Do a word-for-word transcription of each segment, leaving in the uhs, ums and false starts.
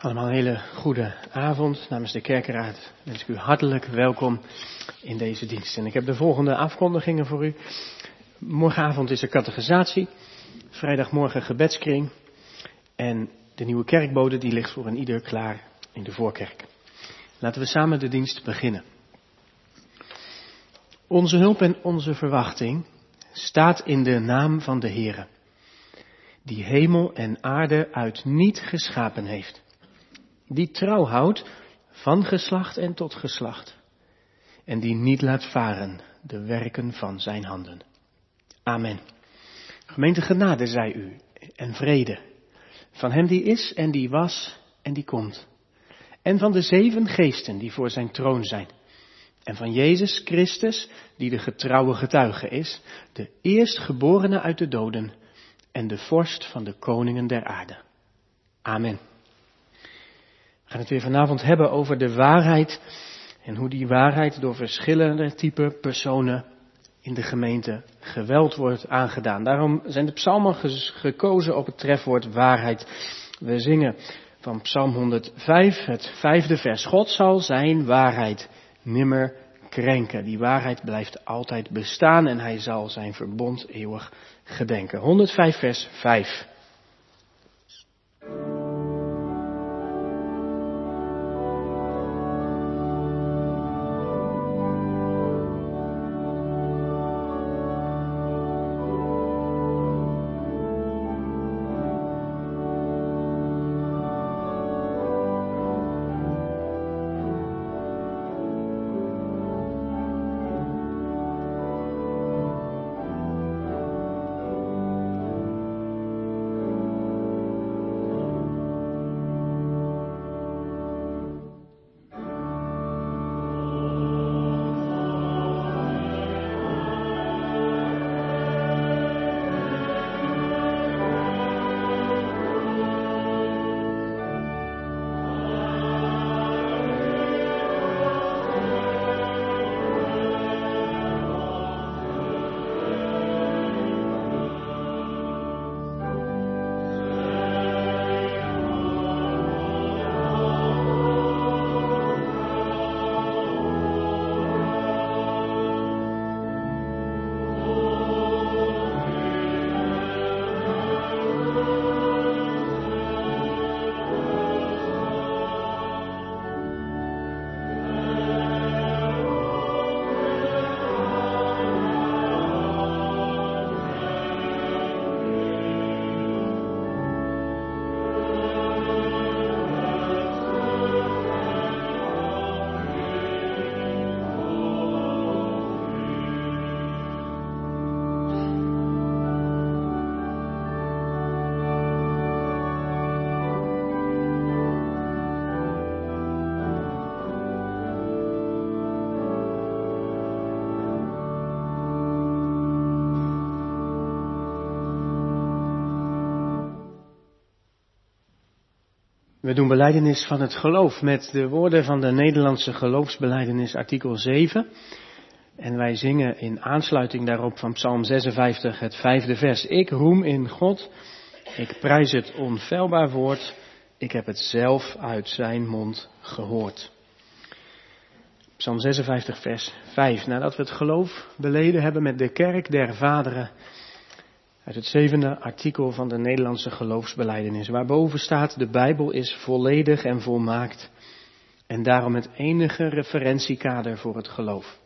Allemaal een hele goede avond. Namens de kerkenraad wens ik u hartelijk welkom in deze dienst. En ik heb de volgende afkondigingen voor u. Morgenavond is er catechisatie. Vrijdagmorgen gebedskring. En de nieuwe kerkbode die ligt voor een ieder klaar in de voorkerk. Laten we samen de dienst beginnen. Onze hulp en onze verwachting staat in de naam van de Heere, die hemel en aarde uit niet geschapen heeft. Die trouw houdt van geslacht en tot geslacht. En die niet laat varen de werken van zijn handen. Amen. Gemeente, genade zij u en vrede. Van hem die is en die was en die komt. En van de zeven geesten die voor zijn troon zijn. En van Jezus Christus, die de getrouwe getuige is. De eerstgeborene uit de doden. En de vorst van de koningen der aarde. Amen. We gaan het weer vanavond hebben over de waarheid en hoe die waarheid door verschillende type personen in de gemeente geweld wordt aangedaan. Daarom zijn de psalmen gekozen op het trefwoord waarheid. We zingen van Psalm honderdvijf, het vijfde vers. God zal zijn waarheid nimmer krenken. Die waarheid blijft altijd bestaan en hij zal zijn verbond eeuwig gedenken. honderdvijf vers vijf. We doen belijdenis van het geloof met de woorden van de Nederlandse geloofsbelijdenis artikel zeven. En wij zingen in aansluiting daarop van Psalm zesenvijftig het vijfde vers. Ik roem in God, ik prijs het onfeilbaar woord, ik heb het zelf uit zijn mond gehoord. Psalm zesenvijftig vers vijf. Nadat we het geloof beleden hebben met de kerk der vaderen, uit het zevende artikel van de Nederlandse geloofsbelijdenis, waarboven staat: de Bijbel is volledig en volmaakt en daarom het enige referentiekader voor het geloof.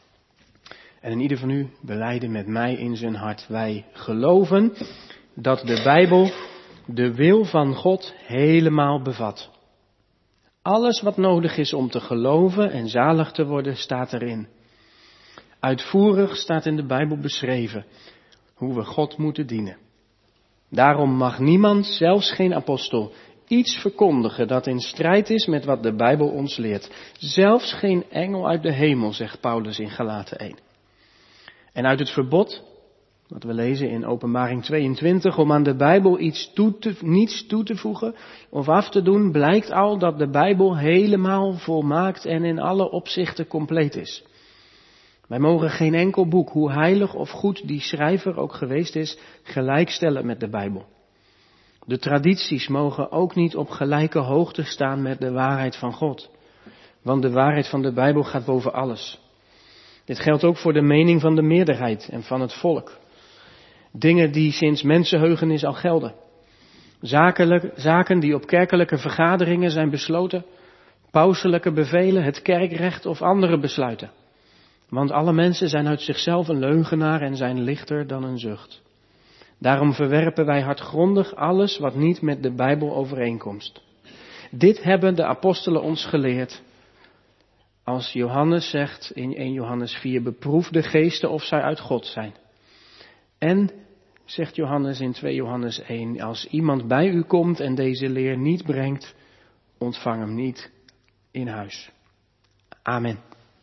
En in ieder van u belijden met mij in zijn hart: wij geloven dat de Bijbel de wil van God helemaal bevat. Alles wat nodig is om te geloven en zalig te worden staat erin. Uitvoerig staat in de Bijbel beschreven hoe we God moeten dienen. Daarom mag niemand, zelfs geen apostel, iets verkondigen dat in strijd is met wat de Bijbel ons leert. Zelfs geen engel uit de hemel, zegt Paulus in Galaten één. En uit het verbod, wat we lezen in Openbaring tweeëntwintig, om aan de Bijbel iets toe te, niets toe te voegen of af te doen, blijkt al dat de Bijbel helemaal volmaakt en in alle opzichten compleet is. Wij mogen geen enkel boek, hoe heilig of goed die schrijver ook geweest is, gelijkstellen met de Bijbel. De tradities mogen ook niet op gelijke hoogte staan met de waarheid van God. Want de waarheid van de Bijbel gaat boven alles. Dit geldt ook voor de mening van de meerderheid en van het volk. Dingen die sinds mensenheugenis al gelden. Zakelijk, zaken die op kerkelijke vergaderingen zijn besloten. Pauselijke bevelen, het kerkrecht of andere besluiten. Want alle mensen zijn uit zichzelf een leugenaar en zijn lichter dan een zucht. Daarom verwerpen wij hardgrondig alles wat niet met de Bijbel overeenkomt. Dit hebben de apostelen ons geleerd. Als Johannes zegt in eerste Johannes vier, beproef de geesten of zij uit God zijn. En, zegt Johannes in tweede Johannes één, als iemand bij u komt en deze leer niet brengt, ontvang hem niet in huis. Amen.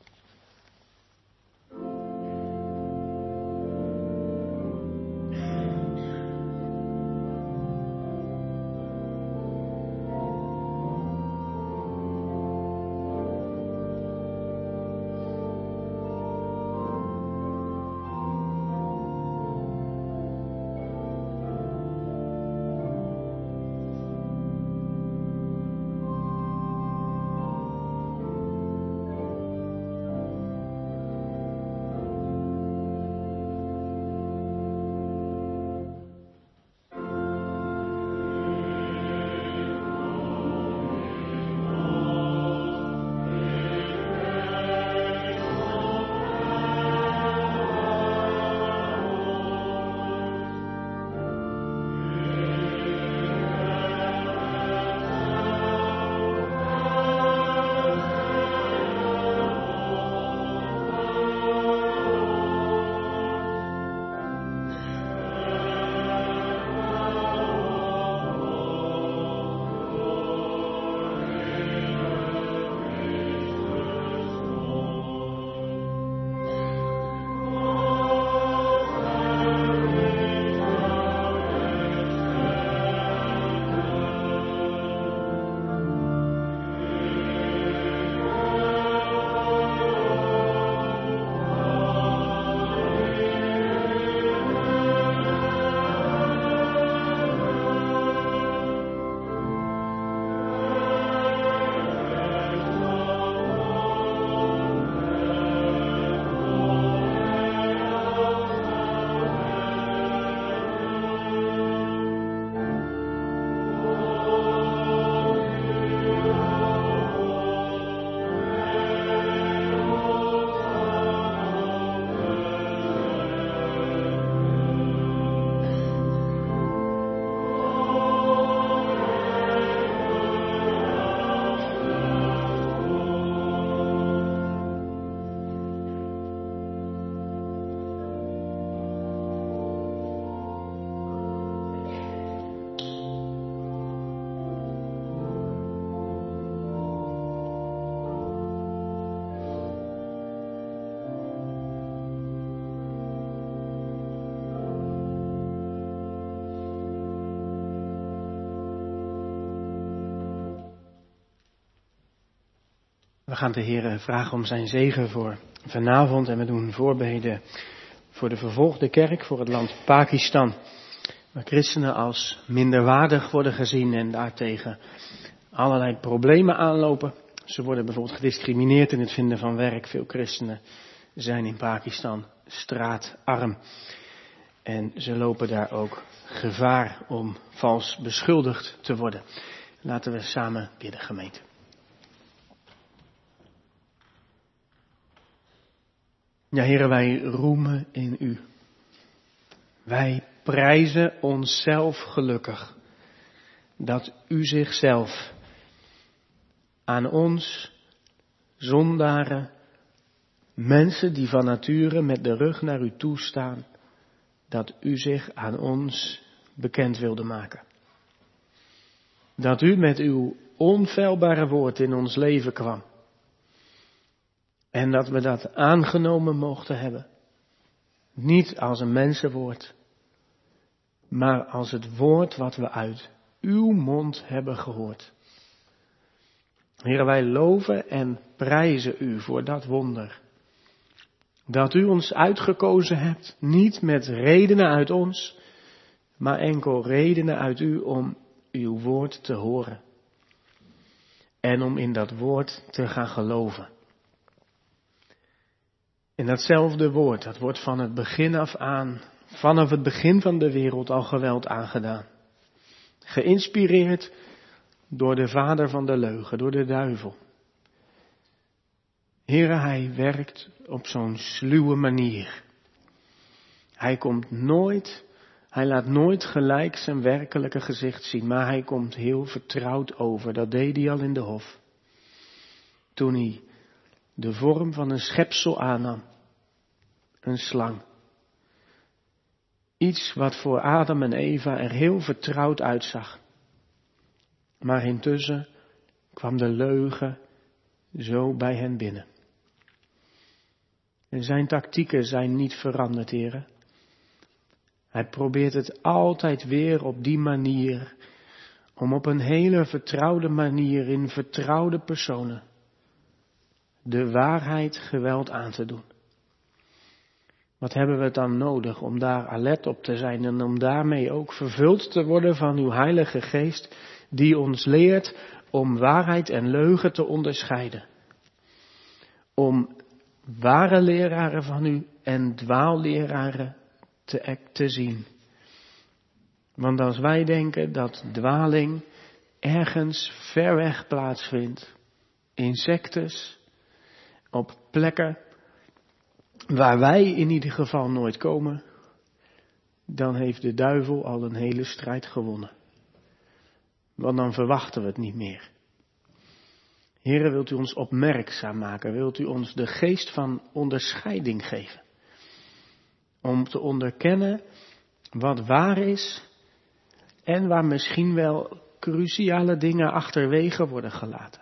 We gaan de Heer vragen om zijn zegen voor vanavond en we doen voorbeden voor de vervolgde kerk, voor het land Pakistan. Waar christenen als minderwaardig worden gezien en daartegen allerlei problemen aanlopen. Ze worden bijvoorbeeld gediscrimineerd in het vinden van werk. Veel christenen zijn in Pakistan straatarm. En ze lopen daar ook gevaar om vals beschuldigd te worden. Laten we samen bidden, gemeente. Ja, Heere, wij roemen in U. Wij prijzen onszelf gelukkig dat U zichzelf aan ons, zondaren, mensen die van nature met de rug naar U toe staan, dat U zich aan ons bekend wilde maken. Dat U met Uw onfeilbare woord in ons leven kwam. En dat we dat aangenomen mochten hebben. Niet als een mensenwoord, maar als het woord wat we uit uw mond hebben gehoord. Heere, wij loven en prijzen u voor dat wonder. Dat u ons uitgekozen hebt, niet met redenen uit ons, maar enkel redenen uit u om uw woord te horen. En om in dat woord te gaan geloven. In datzelfde woord, dat wordt van het begin af aan, vanaf het begin van de wereld al geweld aangedaan. Geïnspireerd door de vader van de leugen, door de duivel. Heere, hij werkt op zo'n sluwe manier. Hij komt nooit, hij laat nooit gelijk zijn werkelijke gezicht zien, maar hij komt heel vertrouwd over. Dat deed hij al in de hof. Toen hij de vorm van een schepsel aannam. Een slang. Iets wat voor Adam en Eva er heel vertrouwd uitzag. Maar intussen kwam de leugen zo bij hen binnen. En zijn tactieken zijn niet veranderd, heren. Hij probeert het altijd weer op die manier, om op een hele vertrouwde manier in vertrouwde personen de waarheid geweld aan te doen. Wat hebben we dan nodig om daar alert op te zijn en om daarmee ook vervuld te worden van uw Heilige Geest, die ons leert om waarheid en leugen te onderscheiden. Om ware leraren van u en dwaalleraren te, te zien. Want als wij denken dat dwaling ergens ver weg plaatsvindt, in sectes, op plekken waar wij in ieder geval nooit komen, dan heeft de duivel al een hele strijd gewonnen. Want dan verwachten we het niet meer. Heere, wilt u ons opmerkzaam maken? Wilt u ons de geest van onderscheiding geven? Om te onderkennen wat waar is en waar misschien wel cruciale dingen achterwege worden gelaten.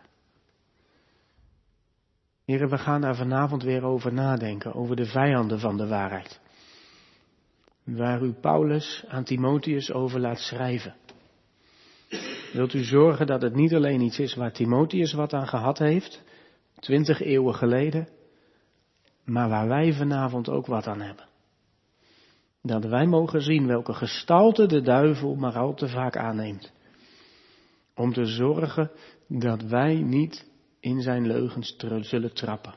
Heere, we gaan daar vanavond weer over nadenken, over de vijanden van de waarheid. Waar u Paulus aan Timotheus over laat schrijven. Wilt u zorgen dat het niet alleen iets is waar Timotheus wat aan gehad heeft, twintig eeuwen geleden, maar waar wij vanavond ook wat aan hebben. Dat wij mogen zien welke gestalte de duivel maar al te vaak aanneemt. Om te zorgen dat wij niet in zijn leugens zullen trappen.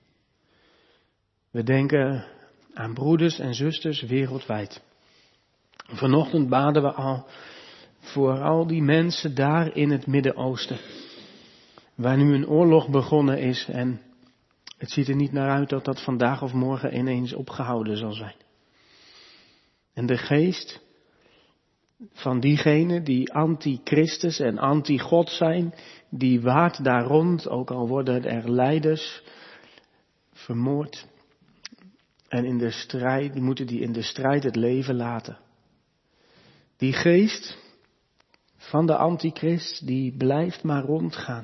We denken aan broeders en zusters wereldwijd. Vanochtend baden we al voor al die mensen daar in het Midden-Oosten. Waar nu een oorlog begonnen is en het ziet er niet naar uit dat dat vandaag of morgen ineens opgehouden zal zijn. En de geest van diegenen die anti-Christus en anti-God zijn, die waart daar rond, ook al worden er leiders vermoord. En in de strijd, die moeten die in de strijd het leven laten. Die geest van de antichrist, die blijft maar rondgaan.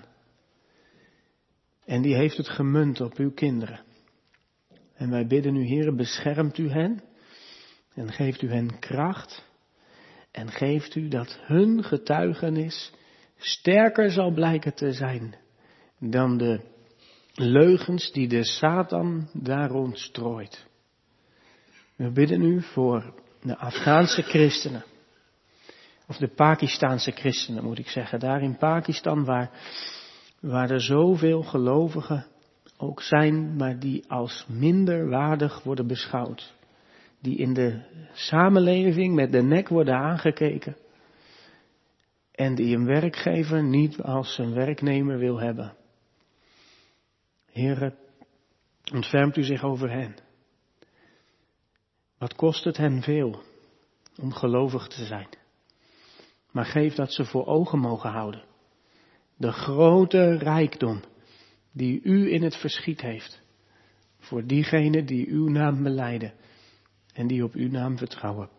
En die heeft het gemunt op uw kinderen. En wij bidden u, Heere, beschermt u hen en geeft u hen kracht. En geeft u dat hun getuigenis sterker zal blijken te zijn dan de leugens die de Satan daar rond strooit. We bidden u voor de Afghaanse christenen. Of de Pakistaanse christenen moet ik zeggen. Daar in Pakistan waar, waar er zoveel gelovigen ook zijn, maar die als minder waardig worden beschouwd. Die in de samenleving met de nek worden aangekeken. En die een werkgever niet als zijn werknemer wil hebben. Heere, ontfermt u zich over hen. Wat kost het hen veel om gelovig te zijn. Maar geef dat ze voor ogen mogen houden. De grote rijkdom die u in het verschiet heeft. Voor diegenen die uw naam belijden. En die op uw naam vertrouwen.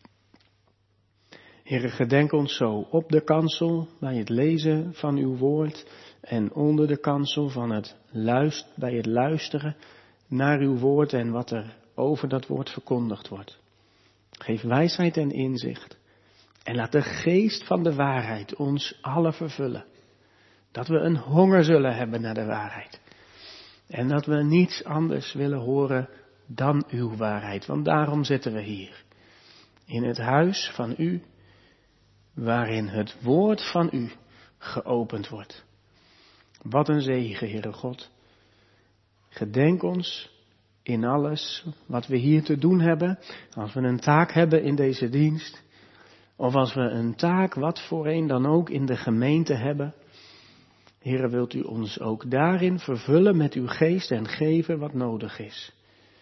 Heere, gedenk ons zo op de kansel bij het lezen van uw woord. En onder de kansel van het luist, bij het luisteren naar uw woord en wat er over dat woord verkondigd wordt. Geef wijsheid en inzicht. En laat de geest van de waarheid ons alle vervullen. Dat we een honger zullen hebben naar de waarheid. En dat we niets anders willen horen dan uw waarheid. Want daarom zitten we hier. in het huis van u, waarin het woord van u geopend wordt. Wat een zegen, Heere God. Gedenk ons in alles wat we hier te doen hebben, als we een taak hebben in deze dienst, of als we een taak, wat voor een dan ook, in de gemeente hebben. Heere, wilt u ons ook daarin vervullen met uw geest en geven wat nodig is.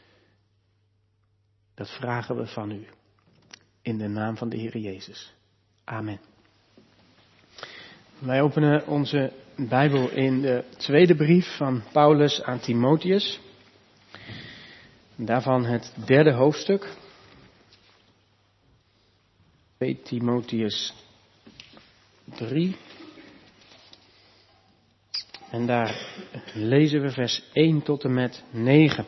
Dat vragen we van u. In de naam van de Heere Jezus. Amen. Wij openen onze Bijbel in de tweede brief van Paulus aan Timotheus. Daarvan het derde hoofdstuk. twee Timotheus drie. En daar lezen we vers één tot en met negen.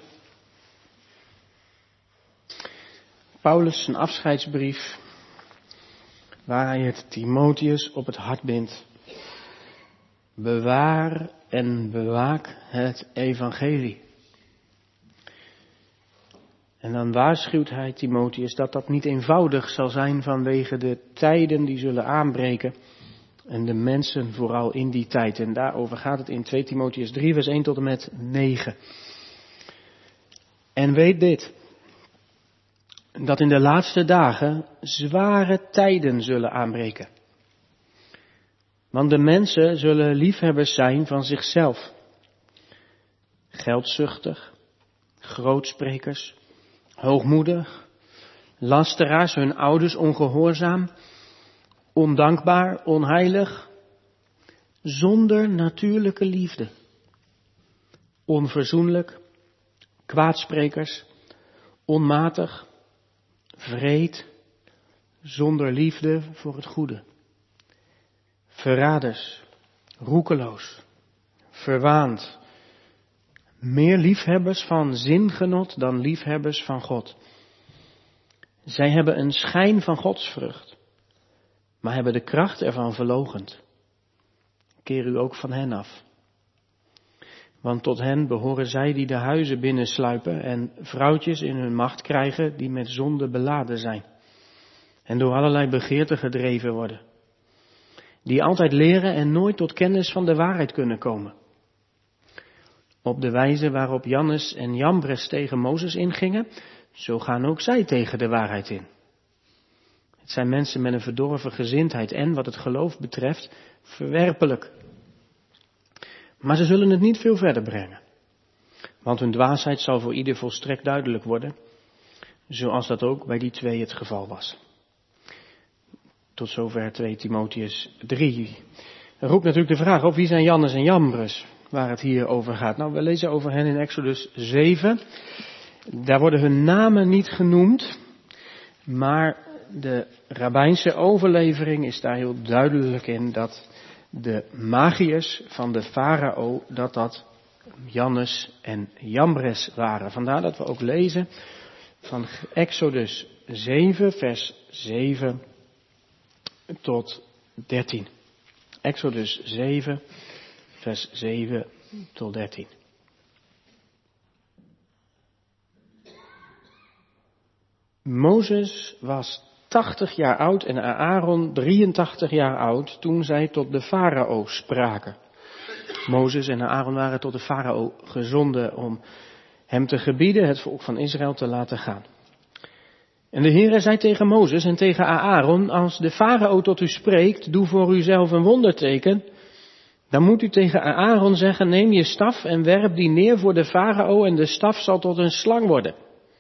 Paulus een afscheidsbrief waar hij het Timotheus op het hart bindt. Bewaar en bewaak het evangelie. En dan waarschuwt hij Timotheus dat dat niet eenvoudig zal zijn vanwege de tijden die zullen aanbreken. En de mensen vooral in die tijd. En daarover gaat het in twee Timotheus drie vers één tot en met negen. En weet dit. Dat in de laatste dagen zware tijden zullen aanbreken. Want de mensen zullen liefhebbers zijn van zichzelf. Geldzuchtig, grootsprekers, hoogmoedig, lasteraars, hun ouders ongehoorzaam, ondankbaar, onheilig, zonder natuurlijke liefde, onverzoenlijk, kwaadsprekers, onmatig, wreed, zonder liefde voor het goede, verraders, roekeloos, verwaand, meer liefhebbers van zingenot dan liefhebbers van God. Zij hebben een schijn van godsvrucht, maar hebben de kracht ervan verloochend. Keer u ook van hen af. Want tot hen behoren zij die de huizen binnensluipen en vrouwtjes in hun macht krijgen die met zonde beladen zijn. En door allerlei begeerten gedreven worden. Die altijd leren en nooit tot kennis van de waarheid kunnen komen. Op de wijze waarop Jannes en Jambres tegen Mozes ingingen, zo gaan ook zij tegen de waarheid in. Het zijn mensen met een verdorven gezindheid en, wat het geloof betreft, verwerpelijk. Maar ze zullen het niet veel verder brengen. Want hun dwaasheid zal voor ieder volstrekt duidelijk worden, zoals dat ook bij die twee het geval was. Tot zover twee Timotheus drie. Er roept natuurlijk de vraag op, wie zijn Jannes en Jambres, waar het hier over gaat. Nou, we lezen over hen in Exodus zeven. Daar worden hun namen niet genoemd, maar de rabbijnse overlevering is daar heel duidelijk in dat de magiërs van de farao, dat dat Jannes en Jambres waren. Vandaar dat we ook lezen van Exodus zeven, vers zeven tot dertien. Exodus zeven, vers zeven tot dertien. Mozes was tachtig jaar oud en Aaron drieëntachtig jaar oud toen zij tot de farao spraken. Mozes en Aaron waren tot de farao gezonden om hem te gebieden het volk van Israël te laten gaan. En de Heere zei tegen Mozes en tegen Aaron, als de farao tot u spreekt, doe voor uzelf een wonderteken. Dan moet u tegen Aaron zeggen, neem je staf en werp die neer voor de farao en de staf zal tot een slang worden.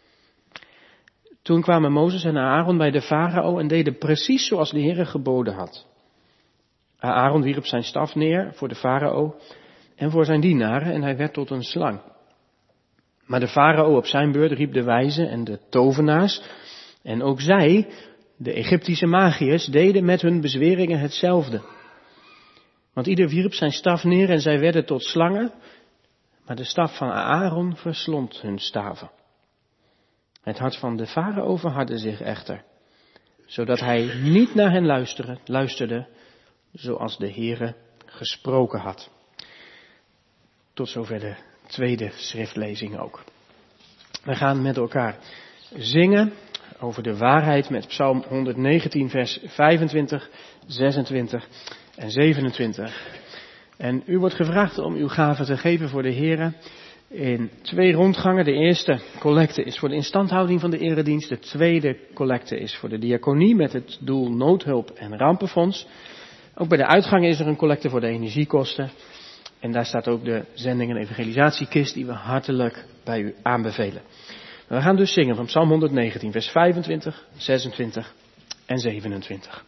Toen kwamen Mozes en Aaron bij de farao en deden precies zoals de Heere geboden had. Aaron wierp zijn staf neer voor de farao en voor zijn dienaren en hij werd tot een slang. Maar de farao op zijn beurt riep de wijzen en de tovenaars en ook zij, de Egyptische magiërs, deden met hun bezweringen hetzelfde. Want ieder wierp zijn staf neer en zij werden tot slangen, maar de staf van Aaron verslond hun staven. Het hart van de farao verhardde zich echter, zodat hij niet naar hen luisterde, luisterde zoals de Heere gesproken had. Tot zover de tweede schriftlezing ook. We gaan met elkaar zingen over de waarheid met Psalm honderdnegentien, vers vijfentwintig, zesentwintig en zevenentwintig. En u wordt gevraagd om uw gave te geven voor de Here in twee rondgangen. De eerste collecte is voor de instandhouding van de eredienst. De tweede collecte is voor de diaconie met het doel noodhulp en rampenfonds. Ook bij de uitgang is er een collecte voor de energiekosten. En daar staat ook de zending- en evangelisatiekist die we hartelijk bij u aanbevelen. We gaan dus zingen van Psalm honderdnegentien, vers vijfentwintig, zesentwintig en zevenentwintig.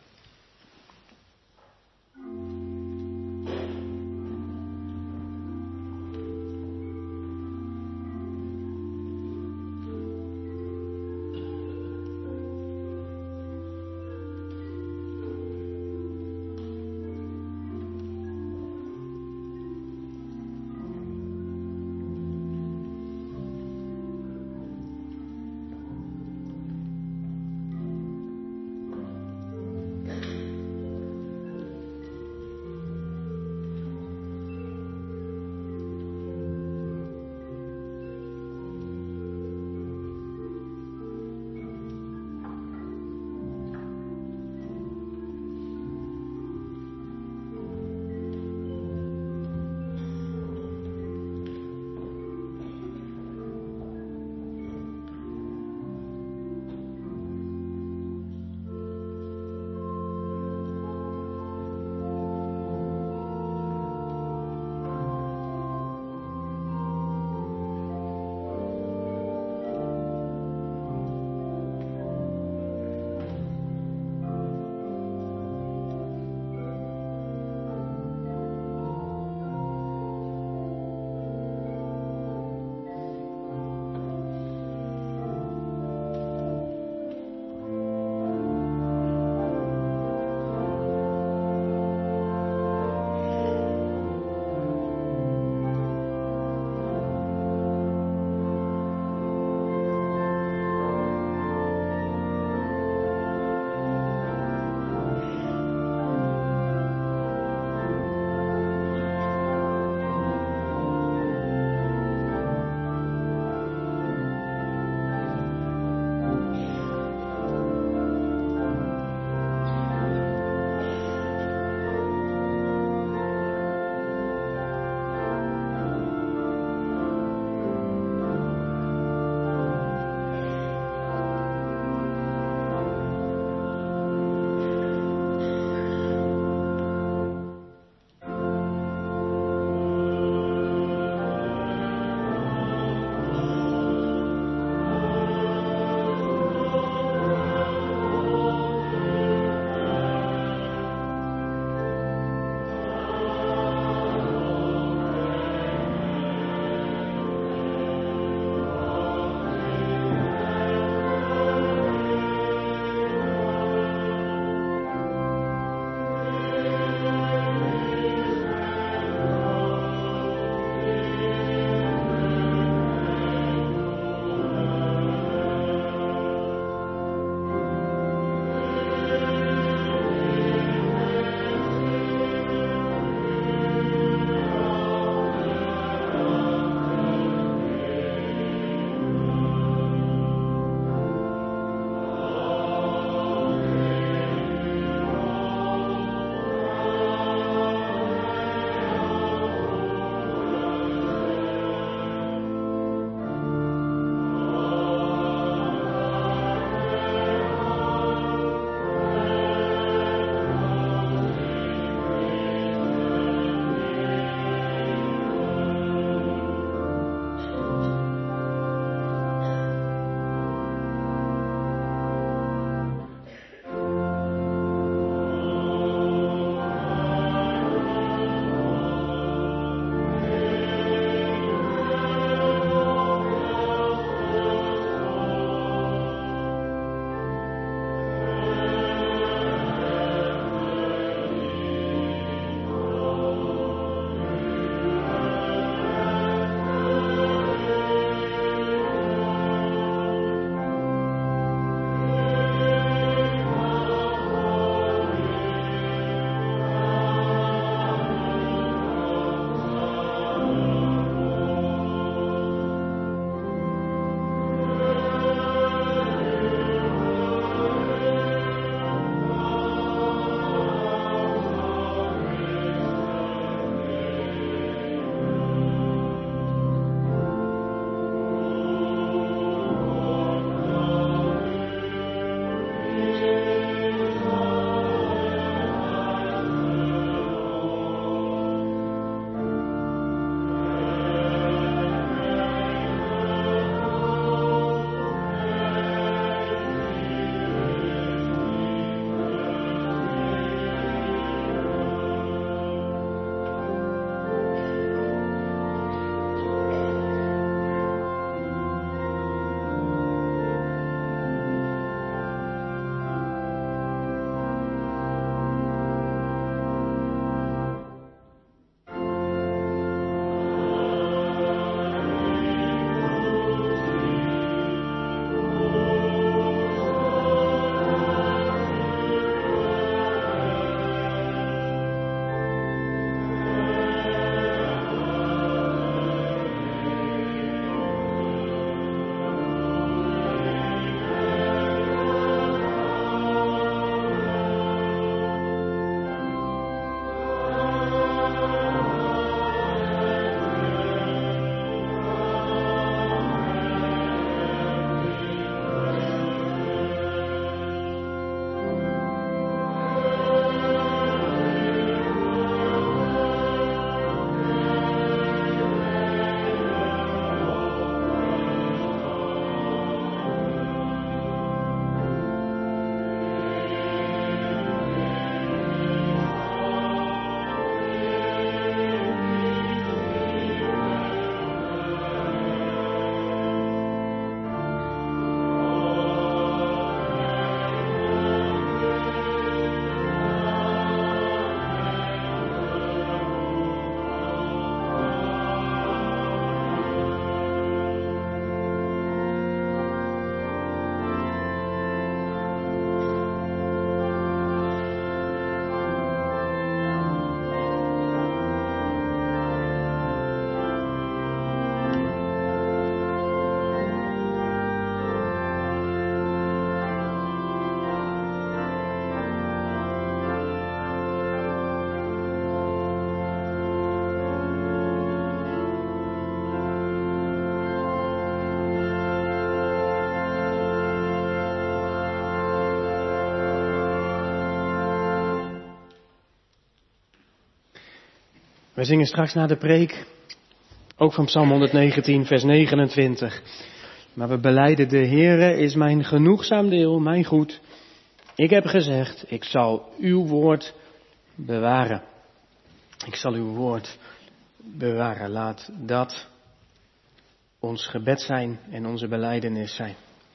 We zingen straks na de preek, ook van Psalm honderdnegentien, vers negenentwintig. Maar we belijden: de Heere is mijn genoegzaam deel, mijn goed. Ik heb gezegd, ik zal uw woord bewaren. Ik zal uw woord bewaren. Laat dat ons gebed zijn en onze belijdenis zijn.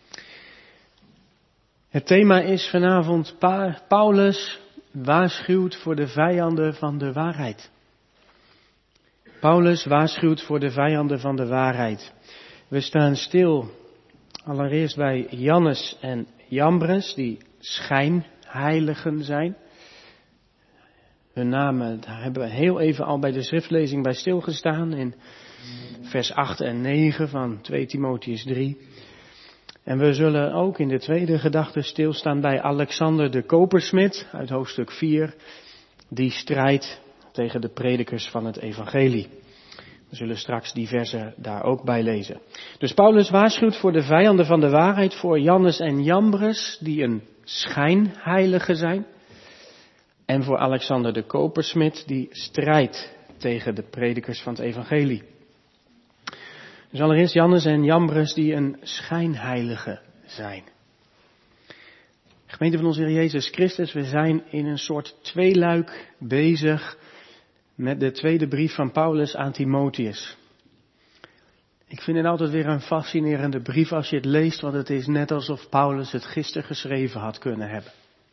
Het thema is vanavond: pa- Paulus waarschuwt voor de vijanden van de waarheid. Paulus waarschuwt voor de vijanden van de waarheid. We staan stil allereerst bij Jannes en Jambres, die schijnheiligen zijn. Hun namen, daar hebben we heel even al bij de schriftlezing bij stilgestaan, in vers acht en negen van twee Timotheüs drie. En we zullen ook in de tweede gedachte stilstaan bij Alexander de kopersmid uit hoofdstuk vier, die strijdt tegen de predikers van het evangelie. We zullen straks die versen daar ook bij lezen. Dus Paulus waarschuwt voor de vijanden van de waarheid, voor Jannes en Jambres, die een schijnheilige zijn. En voor Alexander de kopersmid, die strijdt tegen de predikers van het evangelie. Dus allereerst Jannes en Jambres, die een schijnheilige zijn. Gemeente van onze Heer Jezus Christus, we zijn in een soort tweeluik bezig met de tweede brief van Paulus aan Timotheus. Ik vind het altijd weer een fascinerende brief als je het leest, want het is net alsof Paulus het gisteren geschreven had kunnen hebben.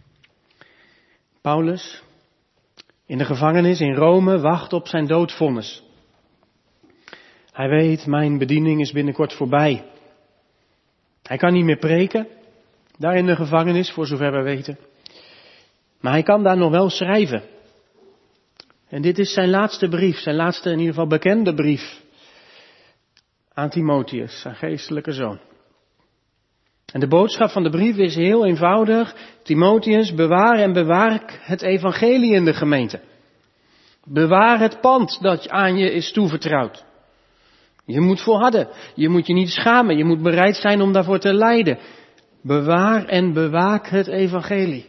Paulus, in de gevangenis in Rome, wacht op zijn doodvonnis. Hij weet, mijn bediening is binnenkort voorbij. Hij kan niet meer preken, daar in de gevangenis, voor zover we weten. Maar hij kan daar nog wel schrijven. En dit is zijn laatste brief, zijn laatste in ieder geval bekende brief aan Timotheus, zijn geestelijke zoon. En de boodschap van de brief is heel eenvoudig: Timotheus, bewaar en bewaar het evangelie in de gemeente. Bewaar het pand dat aan je is toevertrouwd. Je moet volharden, je moet je niet schamen, je moet bereid zijn om daarvoor te lijden. Bewaar en bewaak het evangelie.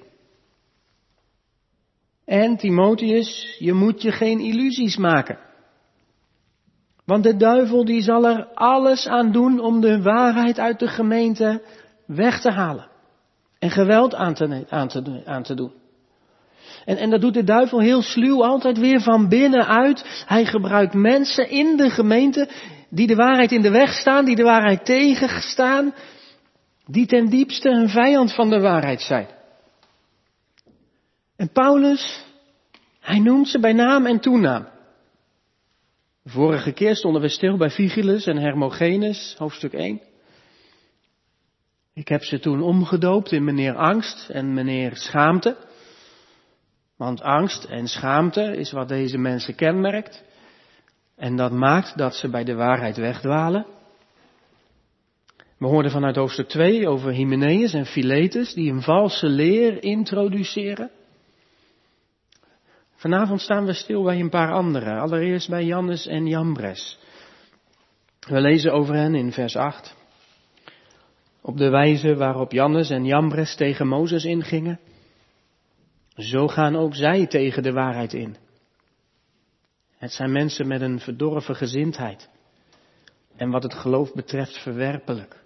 En Timotheus, je moet je geen illusies maken. Want de duivel die zal er alles aan doen om de waarheid uit de gemeente weg te halen. En geweld aan te, aan te, aan te doen. En, en dat doet de duivel heel sluw, altijd weer van binnenuit. Hij gebruikt mensen in de gemeente die de waarheid in de weg staan, die de waarheid tegenstaan, die ten diepste een vijand van de waarheid zijn. En Paulus, hij noemt ze bij naam en toenaam. De vorige keer stonden we stil bij Vigilus en Hermogenes, hoofdstuk één. Ik heb ze toen omgedoopt in meneer Angst en meneer Schaamte. Want angst en schaamte is wat deze mensen kenmerkt. En dat maakt dat ze bij de waarheid wegdwalen. We hoorden vanuit hoofdstuk twee over Hymenaeus en Philetus, die een valse leer introduceren. Vanavond staan we stil bij een paar anderen. Allereerst bij Jannes en Jambres. We lezen over hen in vers acht. Op de wijze waarop Jannes en Jambres tegen Mozes ingingen, zo gaan ook zij tegen de waarheid in. Het zijn mensen met een verdorven gezindheid. En wat het geloof betreft verwerpelijk.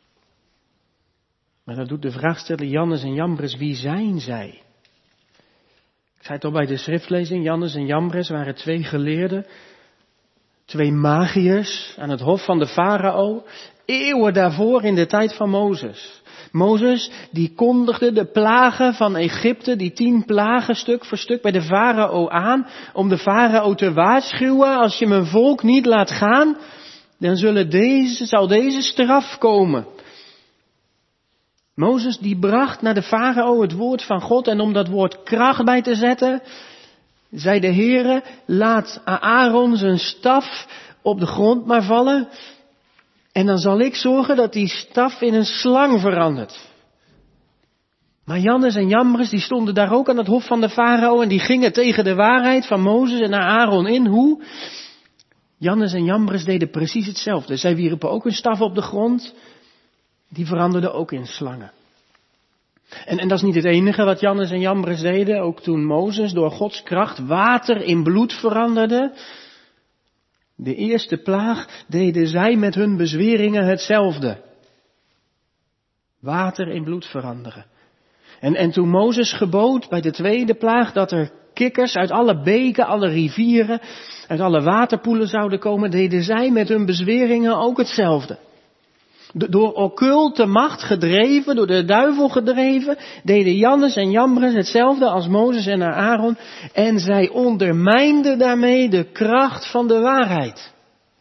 Maar dat doet de vraag stellen, Jannes en Jambres, wie zijn zij? Ik zei het al bij de schriftlezing, Jannes en Jambres waren twee geleerden, twee magiërs aan het hof van de farao, eeuwen daarvoor in de tijd van Mozes. Mozes die kondigde de plagen van Egypte, die tien plagen stuk voor stuk bij de farao aan, om de farao te waarschuwen: als je mijn volk niet laat gaan, dan zullen deze, zal deze straf komen. Mozes die bracht naar de farao het woord van God, en om dat woord kracht bij te zetten, zei de Heere: laat Aaron zijn staf op de grond maar vallen, en dan zal ik zorgen dat die staf in een slang verandert. Maar Jannes en Jambres die stonden daar ook aan het hof van de farao en die gingen tegen de waarheid van Mozes en Aaron in. Hoe? Jannes en Jambres deden precies hetzelfde. Zij wierpen ook een staf op de grond. Die veranderde ook in slangen. En, en dat is niet het enige wat Jannes en Jambres deden. Ook toen Mozes door Gods kracht water in bloed veranderde. De eerste plaag deden zij met hun bezweringen hetzelfde. Water in bloed veranderen. En, en toen Mozes gebood bij de tweede plaag dat er kikkers uit alle beken, alle rivieren, uit alle waterpoelen zouden komen, deden zij met hun bezweringen ook hetzelfde. Door occulte macht gedreven, door de duivel gedreven, deden Jannes en Jambres hetzelfde als Mozes en Aaron. En zij ondermijnden daarmee de kracht van de waarheid.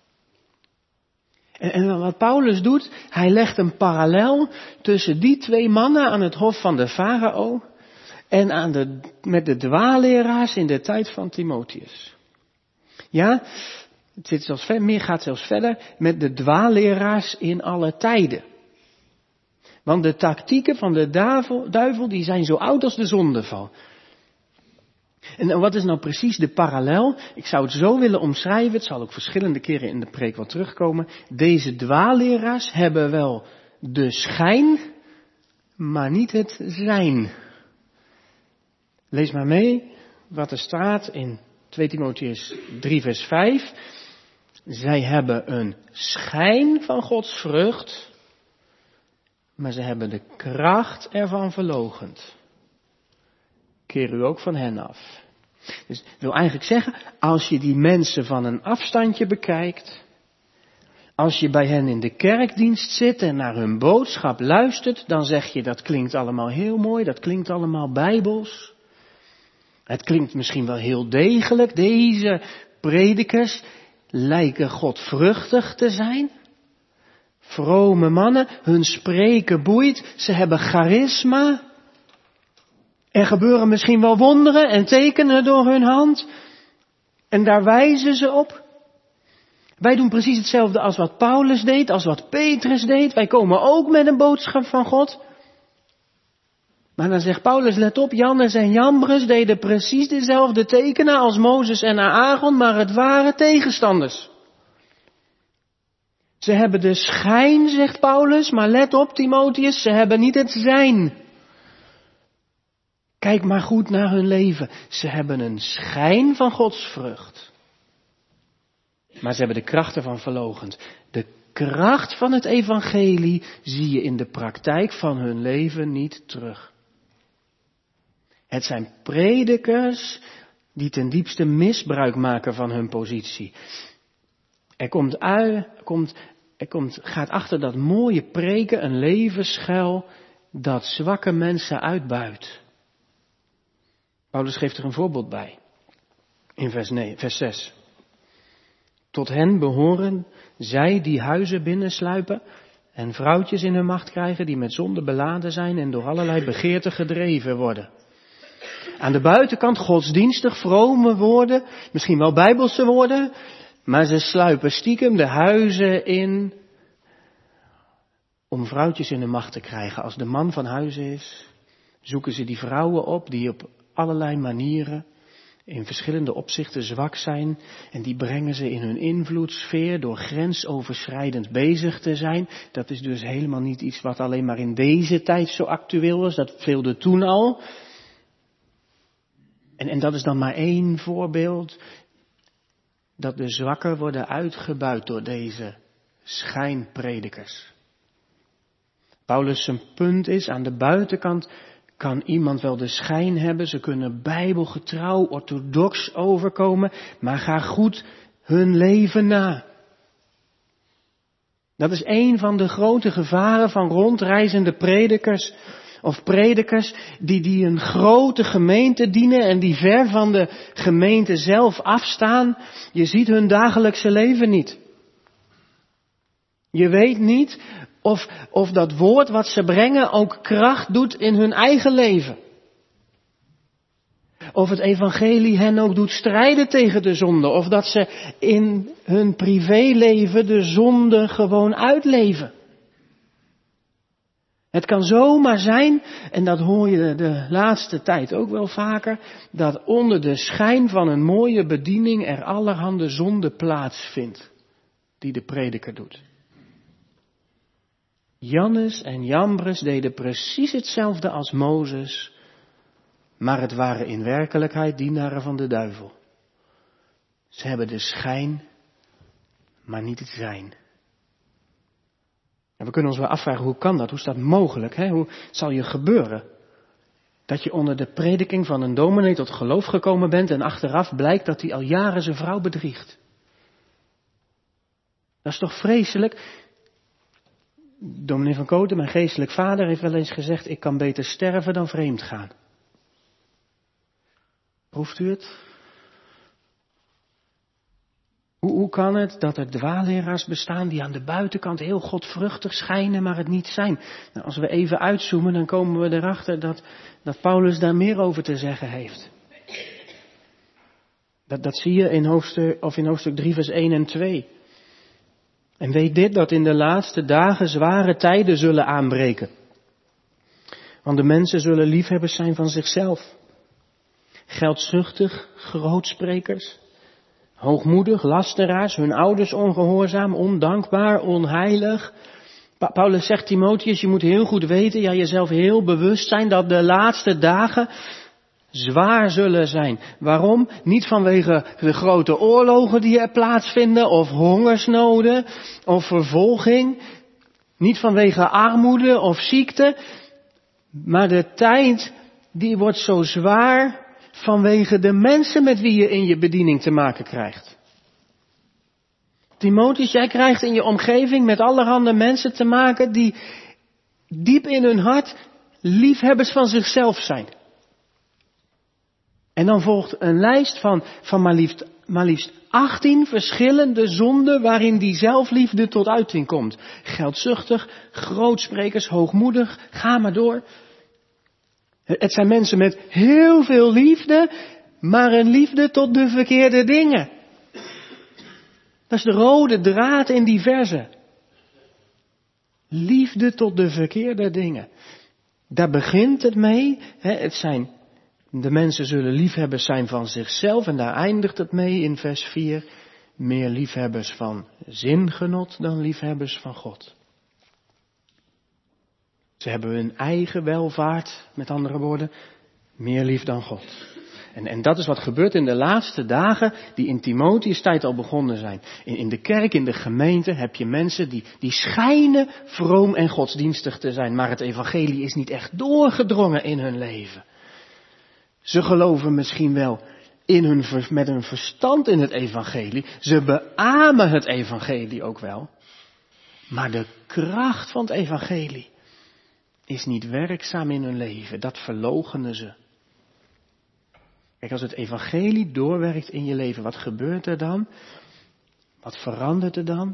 En, en wat Paulus doet, hij legt een parallel tussen die twee mannen aan het hof van de farao en aan de, met de dwaalleraars in de tijd van Timotheus. Ja, het zit zelfs ver, meer gaat zelfs verder met de dwaalleraars in alle tijden. Want de tactieken van de duivel, duivel die zijn zo oud als de zondeval. En wat is nou precies de parallel? Ik zou het zo willen omschrijven, het zal ook verschillende keren in de preek wel terugkomen. Deze dwaalleraars hebben wel de schijn, maar niet het zijn. Lees maar mee wat er staat in twee Timotheus drie vers vijf. Zij hebben een schijn van Gods vrucht, maar ze hebben de kracht ervan verloochend. Keer u ook van hen af. Dus ik wil eigenlijk zeggen, als je die mensen van een afstandje bekijkt, als je bij hen in de kerkdienst zit en naar hun boodschap luistert, dan zeg je dat klinkt allemaal heel mooi, dat klinkt allemaal bijbels. Het klinkt misschien wel heel degelijk, deze predikers lijken godvruchtig te zijn. Vrome mannen, hun spreken boeit, ze hebben charisma. Er gebeuren misschien wel wonderen en tekenen door hun hand. En daar wijzen ze op. Wij doen precies hetzelfde als wat Paulus deed, als wat Petrus deed. Wij komen ook met een boodschap van God. Maar dan zegt Paulus, let op, Jannes en Jambres deden precies dezelfde tekenen als Mozes en Aaron, maar het waren tegenstanders. Ze hebben de schijn, zegt Paulus, maar let op Timotheus, ze hebben niet het zijn. Kijk maar goed naar hun leven. Ze hebben een schijn van Gods vrucht. Maar ze hebben de kracht ervan verloochend. De kracht van het evangelie zie je in de praktijk van hun leven niet terug. Het zijn predikers die ten diepste misbruik maken van hun positie. Er komt uit, komt, er komt, gaat achter dat mooie preken een leven schuil dat zwakke mensen uitbuit. Paulus geeft er een voorbeeld bij. In vers, negen, vers zes. Tot hen behoren zij die huizen binnensluipen en vrouwtjes in hun macht krijgen die met zonde beladen zijn en door allerlei begeerten gedreven worden. Aan de buitenkant godsdienstig, vrome woorden, misschien wel bijbelse woorden, maar ze sluipen stiekem de huizen in om vrouwtjes in hun macht te krijgen. Als de man van huis is, zoeken ze die vrouwen op die op allerlei manieren in verschillende opzichten zwak zijn en die brengen ze in hun invloedssfeer door grensoverschrijdend bezig te zijn. Dat is dus helemaal niet iets wat alleen maar in deze tijd zo actueel is, dat veelde toen al. En, en dat is dan maar één voorbeeld, dat de zwakken worden uitgebuit door deze schijnpredikers. Paulus' zijn punt is, aan de buitenkant kan iemand wel de schijn hebben, ze kunnen bijbelgetrouw, orthodox overkomen, maar ga goed hun leven na. Dat is een van de grote gevaren van rondreizende predikers of predikers die, die een grote gemeente dienen en die ver van de gemeente zelf afstaan. Je ziet hun dagelijkse leven niet. Je weet niet of, of dat woord wat ze brengen ook kracht doet in hun eigen leven. Of het evangelie hen ook doet strijden tegen de zonde. Of dat ze in hun privéleven de zonde gewoon uitleven. Het kan zomaar zijn, en dat hoor je de laatste tijd ook wel vaker, dat onder de schijn van een mooie bediening er allerhande zonde plaatsvindt, die de prediker doet. Jannes en Jambres deden precies hetzelfde als Mozes, maar het waren in werkelijkheid dienaren van de duivel. Ze hebben de schijn, maar niet het zijn. En we kunnen ons wel afvragen, hoe kan dat? Hoe is dat mogelijk? Hè? Hoe zal je gebeuren? Dat je onder de prediking van een dominee tot geloof gekomen bent en achteraf blijkt dat hij al jaren zijn vrouw bedriegt. Dat is toch vreselijk? Dominee van Koten, mijn geestelijk vader, heeft wel eens gezegd, ik kan beter sterven dan vreemd gaan. Proeft u het? Hoe, hoe kan het dat er dwaalleraars bestaan die aan de buitenkant heel godvruchtig schijnen, maar het niet zijn? Nou, als we even uitzoomen, dan komen we erachter dat, dat Paulus daar meer over te zeggen heeft. Dat, dat zie je in hoofdstuk, of in hoofdstuk drie vers één en twee. En weet dit, dat in de laatste dagen zware tijden zullen aanbreken. Want de mensen zullen liefhebbers zijn van zichzelf. Geldzuchtig, grootsprekers. Hoogmoedig, lasteraars, hun ouders ongehoorzaam, ondankbaar, onheilig. Pa- Paulus zegt Timotheus, je moet heel goed weten, ja jezelf heel bewust zijn dat de laatste dagen zwaar zullen zijn. Waarom? Niet vanwege de grote oorlogen die er plaatsvinden, of hongersnoden, of vervolging. Niet vanwege armoede of ziekte. Maar de tijd, die wordt zo zwaar vanwege de mensen met wie je in je bediening te maken krijgt. Timotheus, jij krijgt in je omgeving met allerhande mensen te maken die diep in hun hart liefhebbers van zichzelf zijn. En dan volgt een lijst van, van maar, liefst, maar liefst achttien verschillende zonden waarin die zelfliefde tot uiting komt. Geldzuchtig, grootsprekers, hoogmoedig, ga maar door. Het zijn mensen met heel veel liefde, maar een liefde tot de verkeerde dingen. Dat is de rode draad in die verzen. Liefde tot de verkeerde dingen. Daar begint het mee. Het zijn, de mensen zullen liefhebbers zijn van zichzelf en daar eindigt het mee in vers vier. Meer liefhebbers van zingenot dan liefhebbers van God. Ze hebben hun eigen welvaart, met andere woorden, meer lief dan God. En, en dat is wat gebeurt in de laatste dagen die in Timotheus tijd al begonnen zijn. In, in de kerk, in de gemeente heb je mensen die, die schijnen vroom en godsdienstig te zijn. Maar het evangelie is niet echt doorgedrongen in hun leven. Ze geloven misschien wel in hun, met hun verstand in het evangelie. Ze beamen het evangelie ook wel. Maar de kracht van het evangelie is niet werkzaam in hun leven. Dat verloochenen ze. Kijk, als het evangelie doorwerkt in je leven, wat gebeurt er dan? Wat verandert er dan?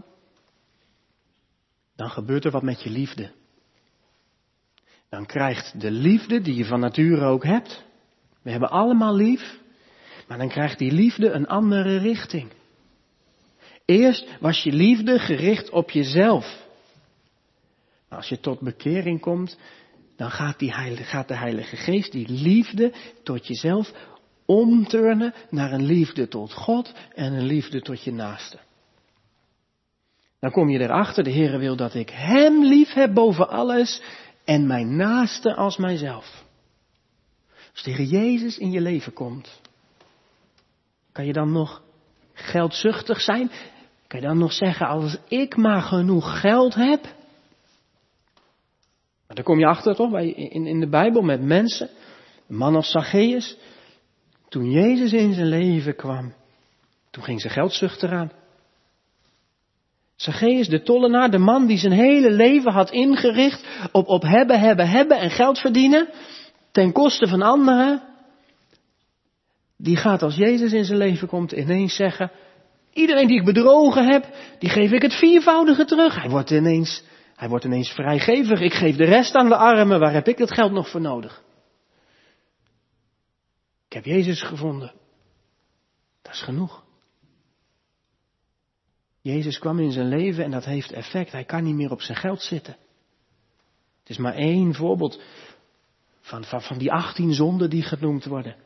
Dan gebeurt er wat met je liefde. Dan krijgt de liefde die je van nature ook hebt. We hebben allemaal lief. Maar dan krijgt die liefde een andere richting. Eerst was je liefde gericht op jezelf. Als je tot bekering komt, dan gaat, die heilige, gaat de Heilige Geest die liefde tot jezelf omturnen naar een liefde tot God en een liefde tot je naaste. Dan kom je erachter, de Heere wil dat ik Hem lief heb boven alles en mijn naaste als mijzelf. Als de Heer Jezus in je leven komt, kan je dan nog geldzuchtig zijn? Kan je dan nog zeggen, als ik maar genoeg geld heb? Maar daar kom je achter toch, bij, in, in de Bijbel met mensen, een man als Zacchaeus. Toen Jezus in zijn leven kwam, toen ging zijn geldzucht eraan. Zacchaeus, de tollenaar, de man die zijn hele leven had ingericht op, op hebben, hebben, hebben en geld verdienen, ten koste van anderen. Die gaat als Jezus in zijn leven komt ineens zeggen, iedereen die ik bedrogen heb, die geef ik het viervoudige terug. Hij wordt ineens, hij wordt ineens vrijgevig. Ik geef de rest aan de armen, waar heb ik dat geld nog voor nodig? Ik heb Jezus gevonden. Dat is genoeg. Jezus kwam in zijn leven en dat heeft effect. Hij kan niet meer op zijn geld zitten. Het is maar één voorbeeld van, van, van die achttien zonden die genoemd worden.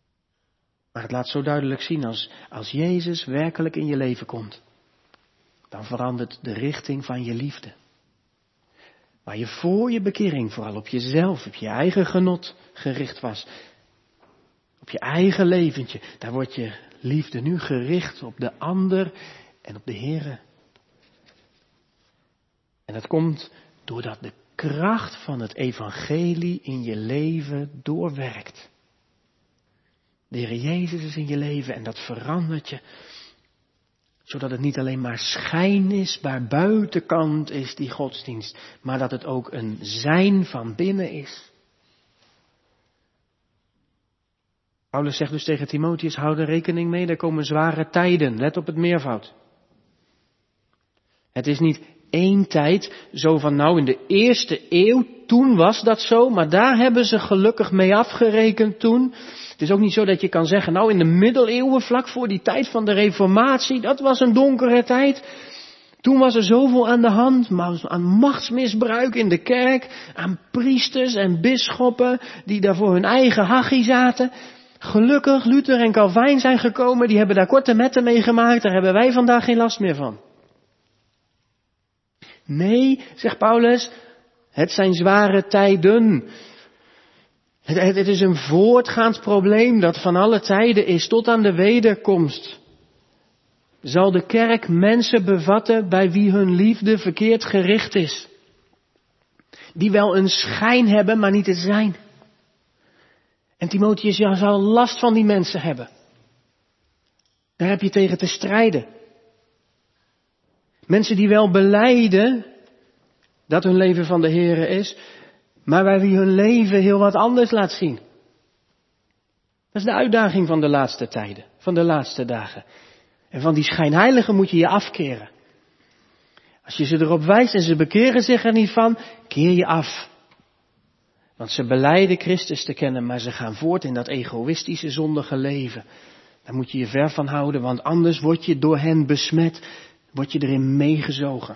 Maar het laat zo duidelijk zien als, als Jezus werkelijk in je leven komt. dan verandert de richting van je liefde. Waar je voor je bekering vooral op jezelf, op je eigen genot gericht was. Op je eigen leventje. Daar wordt je liefde nu gericht op de ander en op de Heere. En dat komt doordat de kracht van het evangelie in je leven doorwerkt. De Heer Jezus is in je leven en dat verandert je. Zodat het niet alleen maar schijn is, waar buitenkant is die godsdienst. Maar dat het ook een zijn van binnen is. Paulus zegt dus tegen Timotheus, hou er rekening mee, er komen zware tijden. Let op het meervoud. Het is niet één tijd, zo van nou in de eerste eeuw, toen was dat zo, maar daar hebben ze gelukkig mee afgerekend toen. Het is ook niet zo dat je kan zeggen, nou in de middeleeuwen, vlak voor die tijd van de Reformatie, dat was een donkere tijd. Toen was er zoveel aan de hand, aan machtsmisbruik in de kerk, aan priesters en bisschoppen die daar voor hun eigen hachie zaten. Gelukkig, Luther en Calvijn zijn gekomen, die hebben daar korte metten mee gemaakt, daar hebben wij vandaag geen last meer van. Nee, zegt Paulus, het zijn zware tijden. Het, het, het is een voortgaand probleem dat van alle tijden is tot aan de wederkomst. Zal de kerk mensen bevatten bij wie hun liefde verkeerd gericht is. Die wel een schijn hebben, maar niet het zijn. En Timotheus, je zal last van die mensen hebben. Daar heb je tegen te strijden. Mensen die wel belijden dat hun leven van de Heere is, maar bij wie hun leven heel wat anders laat zien. Dat is de uitdaging van de laatste tijden, van de laatste dagen. En van die schijnheiligen moet je je afkeren. Als je ze erop wijst en ze bekeren zich er niet van, keer je af. Want ze belijden Christus te kennen, maar ze gaan voort in dat egoïstische zondige leven. Daar moet je je ver van houden, want anders word je door hen besmet, word je erin meegezogen.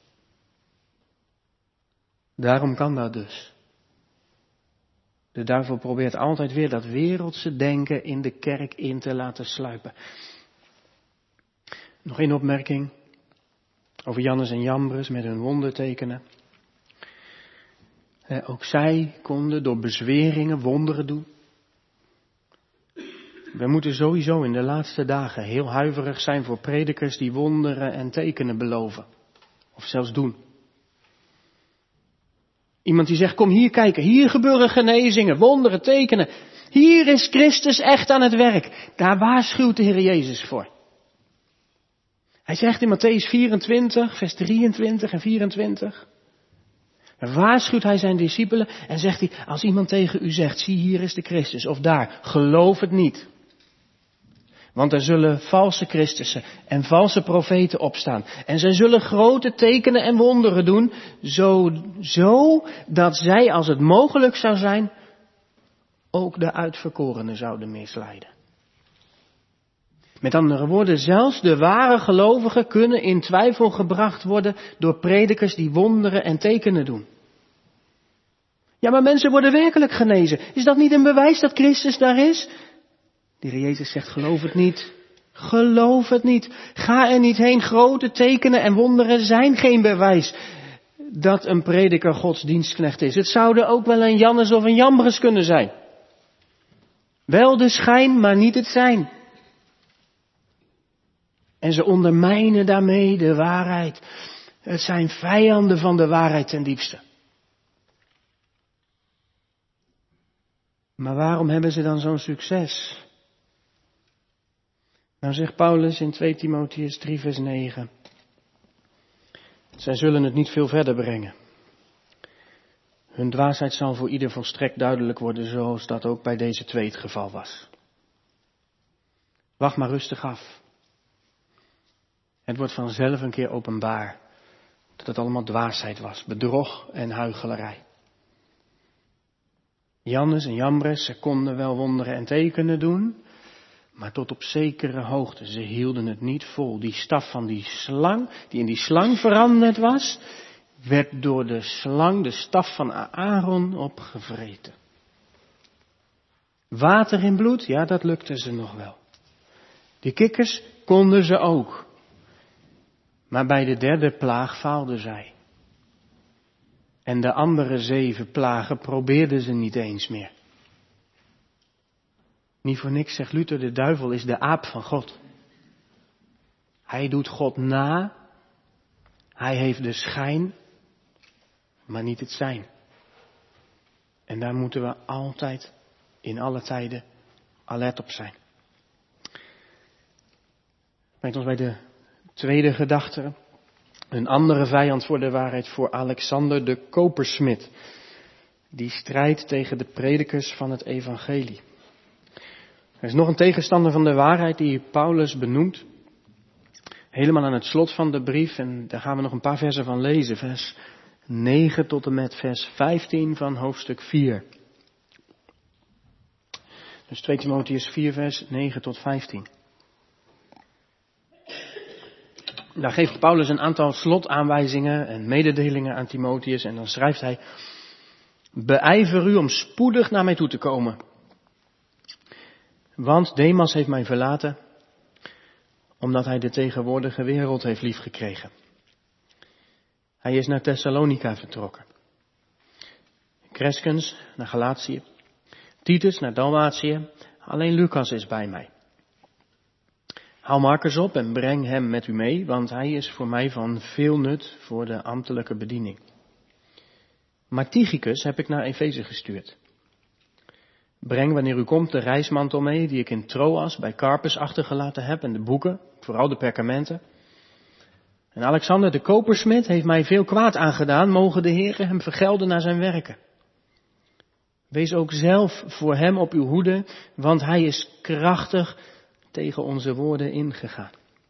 Daarom kan dat dus. De duivel probeert altijd weer dat wereldse denken in de kerk in te laten sluipen. Nog één opmerking over Jannes en Jambres met hun wondertekenen. Eh, ook zij konden door bezweringen wonderen doen. We moeten sowieso in de laatste dagen heel huiverig zijn voor predikers die wonderen en tekenen beloven. Of zelfs doen. Iemand die zegt, kom hier kijken, hier gebeuren genezingen, wonderen, tekenen. Hier is Christus echt aan het werk. Daar waarschuwt de Heer Jezus voor. Hij zegt in Mattheüs vierentwintig, vers drieëntwintig en vierentwintig. Dan waarschuwt hij zijn discipelen en zegt hij, als iemand tegen u zegt, zie hier is de Christus, of daar, geloof het niet. Want er zullen valse Christussen en valse profeten opstaan. En zij zullen grote tekenen en wonderen doen, zo, zo dat zij, als het mogelijk zou zijn, ook de uitverkorenen zouden misleiden. Met andere woorden, zelfs de ware gelovigen kunnen in twijfel gebracht worden door predikers die wonderen en tekenen doen. Ja, maar mensen worden werkelijk genezen. Is dat niet een bewijs dat Christus daar is? De Heer Jezus zegt, geloof het niet. Geloof het niet. Ga er niet heen. Grote tekenen en wonderen zijn geen bewijs dat een prediker Gods dienstknecht is. Het zouden ook wel een Jannes of een Jambres kunnen zijn. Wel de schijn, maar niet het zijn. En ze ondermijnen daarmee de waarheid. Het zijn vijanden van de waarheid ten diepste. Maar waarom hebben ze dan zo'n succes? Nou zegt Paulus in twee Timotheüs drie vers negen. Zij zullen het niet veel verder brengen. Hun dwaasheid zal voor ieder volstrekt duidelijk worden, zoals dat ook bij deze twee het geval was. Wacht maar rustig af. Het wordt vanzelf een keer openbaar dat het allemaal dwaasheid was, bedrog en huichelarij. Jannes en Jambres, ze konden wel wonderen en tekenen doen, maar tot op zekere hoogte. Ze hielden het niet vol. Die staf van die slang, die in die slang veranderd was, werd door de slang, de staf van Aaron, opgevreten. Water in bloed, ja, dat lukte ze nog wel. Die kikkers konden ze ook. Maar bij de derde plaag faalden zij. En de andere zeven plagen probeerden ze niet eens meer. Niet voor niks zegt Luther, de duivel is de aap van God. Hij doet God na. Hij heeft de schijn, maar niet het zijn. En daar moeten we altijd, in alle tijden, alert op zijn. Brengt ons bij de tweede gedachte. Een andere vijand voor de waarheid voor Alexander de kopersmid. Die strijdt tegen de predikers van het evangelie. Er is nog een tegenstander van de waarheid die Paulus benoemt. Helemaal aan het slot van de brief. En daar gaan we nog een paar versen van lezen. Vers negen tot en met vers vijftien van hoofdstuk vier. Dus twee Timotheüs vier vers negen tot vijftien. Daar geeft Paulus een aantal slotaanwijzingen en mededelingen aan Timotheus. En dan schrijft hij: beijver u om spoedig naar mij toe te komen. Want Demas heeft mij verlaten, omdat hij de tegenwoordige wereld heeft liefgekregen. Hij is naar Thessalonica vertrokken. Crescens naar Galatië. Titus naar Dalmatië. Alleen Lucas is bij mij. Haal Marcus op en breng hem met u mee, want hij is voor mij van veel nut voor de ambtelijke bediening. Maar Tychicus heb ik naar Efeze gestuurd. Breng wanneer u komt de reismantel mee die ik in Troas bij Carpus achtergelaten heb en de boeken, vooral de perkamenten. En Alexander de kopersmid heeft mij veel kwaad aangedaan, mogen de Heere hem vergelden naar zijn werken. Wees ook zelf voor hem op uw hoede, want hij is krachtig tegen onze woorden ingegaan.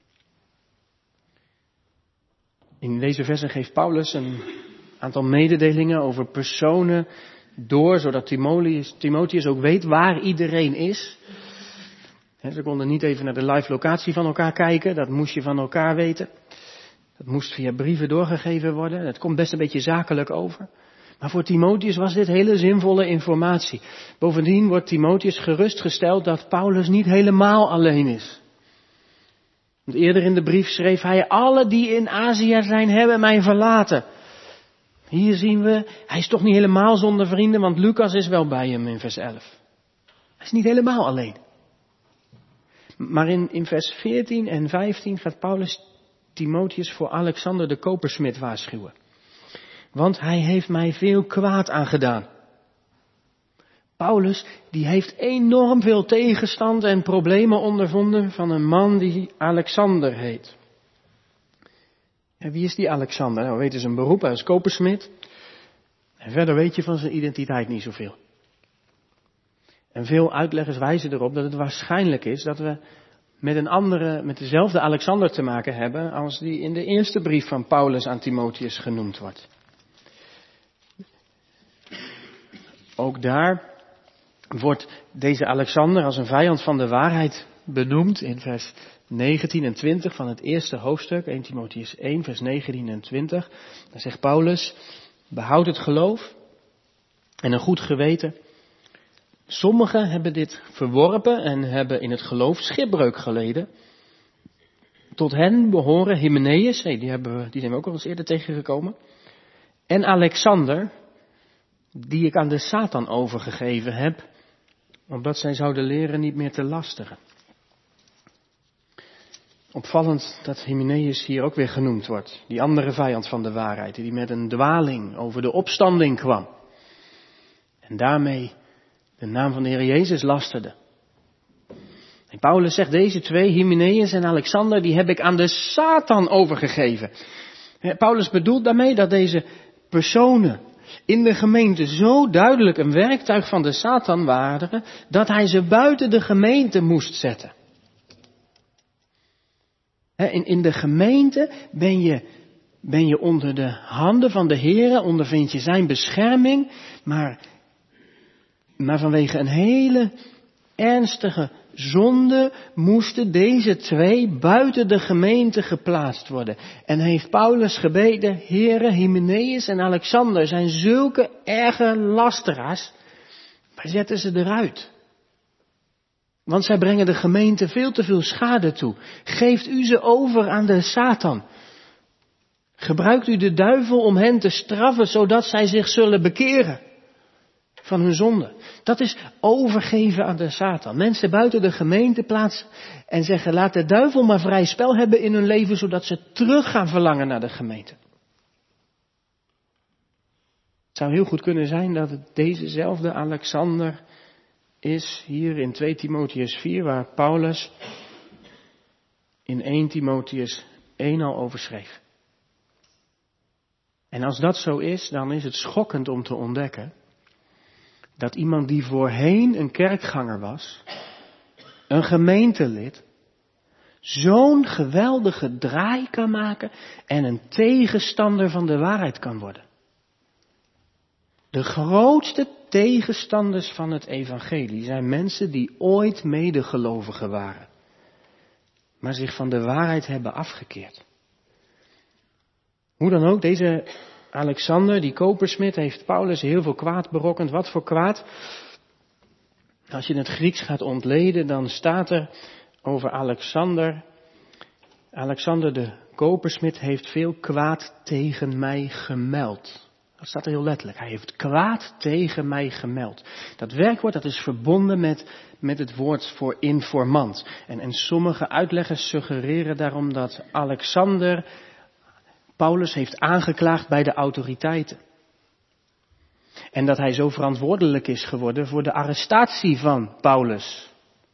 In deze versen geeft Paulus een aantal mededelingen over personen door, zodat Timotheus, Timotheus ook weet waar iedereen is. He, ze konden niet even naar de live locatie van elkaar kijken, dat moest je van elkaar weten. Dat moest via brieven doorgegeven worden, dat komt best een beetje zakelijk over. Maar voor Timotheus was dit hele zinvolle informatie. Bovendien wordt Timotheus gerustgesteld dat Paulus niet helemaal alleen is. Want eerder in de brief schreef hij: alle die in Azië zijn, hebben mij verlaten. Hier zien we, hij is toch niet helemaal zonder vrienden, want Lucas is wel bij hem in vers elf. Hij is niet helemaal alleen. Maar in, in vers veertien en vijftien gaat Paulus Timotheus voor Alexander de kopersmid waarschuwen. Want hij heeft mij veel kwaad aangedaan. Paulus, die heeft enorm veel tegenstand en problemen ondervonden van een man die Alexander heet. En wie is die Alexander? Nou, we weten zijn beroep, hij is kopersmid. En verder weet je van zijn identiteit niet zoveel. En veel uitleggers wijzen erop dat het waarschijnlijk is dat we met een andere, met dezelfde Alexander te maken hebben als die in de eerste brief van Paulus aan Timotheus genoemd wordt. Ook daar wordt deze Alexander als een vijand van de waarheid benoemd in vers negentien en twintig van het eerste hoofdstuk, eerste Timotheus één, vers negentien en twintig. Daar zegt Paulus: behoud het geloof en een goed geweten. Sommigen hebben dit verworpen en hebben in het geloof schipbreuk geleden. Tot hen behoren Hymenaeus, hey, die, hebben we, die zijn we ook al eens eerder tegengekomen, en Alexander, die ik aan de Satan overgegeven heb, opdat zij zouden leren niet meer te lasteren. Opvallend dat Hymenaeus hier ook weer genoemd wordt, die andere vijand van de waarheid, die met een dwaling over de opstanding kwam. En daarmee de naam van de Heer Jezus lasterde. En Paulus zegt, deze twee, Hymenaeus en Alexander, die heb ik aan de Satan overgegeven. Paulus bedoelt daarmee dat deze personen in de gemeente zo duidelijk een werktuig van de Satan waren, dat hij ze buiten de gemeente moest zetten. In, in de gemeente ben je, ben je onder de handen van de Heere, ondervind je zijn bescherming, maar, maar vanwege een hele ernstige zonde moesten deze twee buiten de gemeente geplaatst worden. En heeft Paulus gebeden, Heere, Hymenaeus en Alexander zijn zulke erge lasteraars, maar zetten ze eruit. Want zij brengen de gemeente veel te veel schade toe. Geeft u ze over aan de Satan. Gebruikt u de duivel om hen te straffen, zodat zij zich zullen bekeren van hun zonde. Dat is overgeven aan de Satan. Mensen buiten de gemeente plaatsen en zeggen, laat de duivel maar vrij spel hebben in hun leven, zodat ze terug gaan verlangen naar de gemeente. Het zou heel goed kunnen zijn dat het dezezelfde Alexander is hier in twee Timotheüs vier, waar Paulus in één Timotheüs één al over schreef. En als dat zo is, dan is het schokkend om te ontdekken dat iemand die voorheen een kerkganger was, een gemeentelid, zo'n geweldige draai kan maken en een tegenstander van de waarheid kan worden. De grootste tegenstanders van het evangelie zijn mensen die ooit medegelovigen waren, maar zich van de waarheid hebben afgekeerd. Hoe dan ook, deze Alexander, die kopersmid, heeft Paulus heel veel kwaad berokkend. Wat voor kwaad? Als je in het Grieks gaat ontleden, dan staat er over Alexander. Alexander de kopersmid heeft veel kwaad tegen mij gemeld. Dat staat er heel letterlijk. Hij heeft kwaad tegen mij gemeld. Dat werkwoord dat is verbonden met, met het woord voor informant. En, en sommige uitleggers suggereren daarom dat Alexander Paulus heeft aangeklaagd bij de autoriteiten. En dat hij zo verantwoordelijk is geworden voor de arrestatie van Paulus.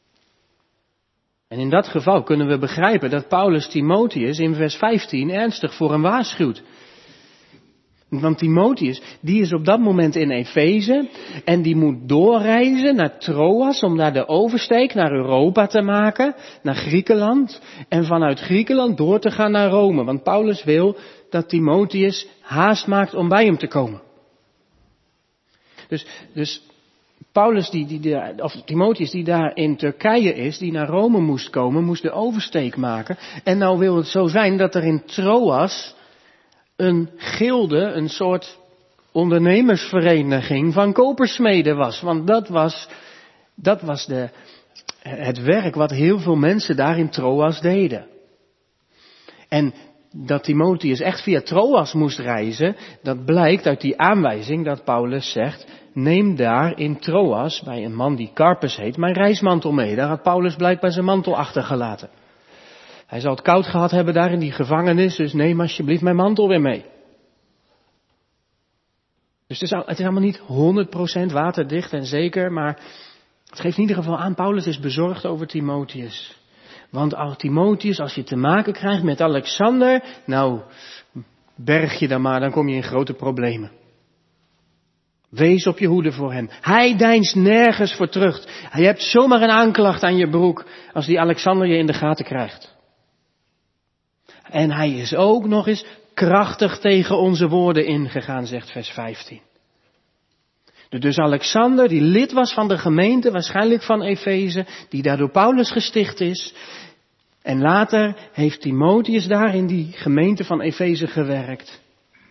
En in dat geval kunnen we begrijpen dat Paulus Timotheus in vers vijftien ernstig voor hem waarschuwt. Want Timotheus, die is op dat moment in Efeze en die moet doorreizen naar Troas om daar de oversteek naar Europa te maken, naar Griekenland. En vanuit Griekenland door te gaan naar Rome. Want Paulus wil dat Timotheus haast maakt om bij hem te komen. Dus, dus Paulus, die, die, die, of Timotheus die daar in Turkije is, die naar Rome moest komen, moest de oversteek maken. En nou wil het zo zijn dat er in Troas een gilde, een soort ondernemersvereniging van kopersmeden was. Want dat was, dat was de, het werk wat heel veel mensen daar in Troas deden. En dat Timotheus echt via Troas moest reizen, dat blijkt uit die aanwijzing dat Paulus zegt, neem daar in Troas, bij een man die Carpus heet, mijn reismantel mee. Daar had Paulus blijkbaar zijn mantel achtergelaten. Hij zal het koud gehad hebben daar in die gevangenis, dus neem alsjeblieft mijn mantel weer mee. Dus het is, het is allemaal niet honderd procent waterdicht en zeker, maar het geeft in ieder geval aan, Paulus is bezorgd over Timotheus. Want als Timotheus, als je te maken krijgt met Alexander, nou, berg je dan maar, dan kom je in grote problemen. Wees op je hoede voor hem. Hij deinst nergens voor terug. Je hebt zomaar een aanklacht aan je broek als die Alexander je in de gaten krijgt. En hij is ook nog eens krachtig tegen onze woorden ingegaan, zegt vers vijftien. Dus Alexander, die lid was van de gemeente, waarschijnlijk van Efeze, die daar door Paulus gesticht is. En later heeft Timotheus daar in die gemeente van Efeze gewerkt.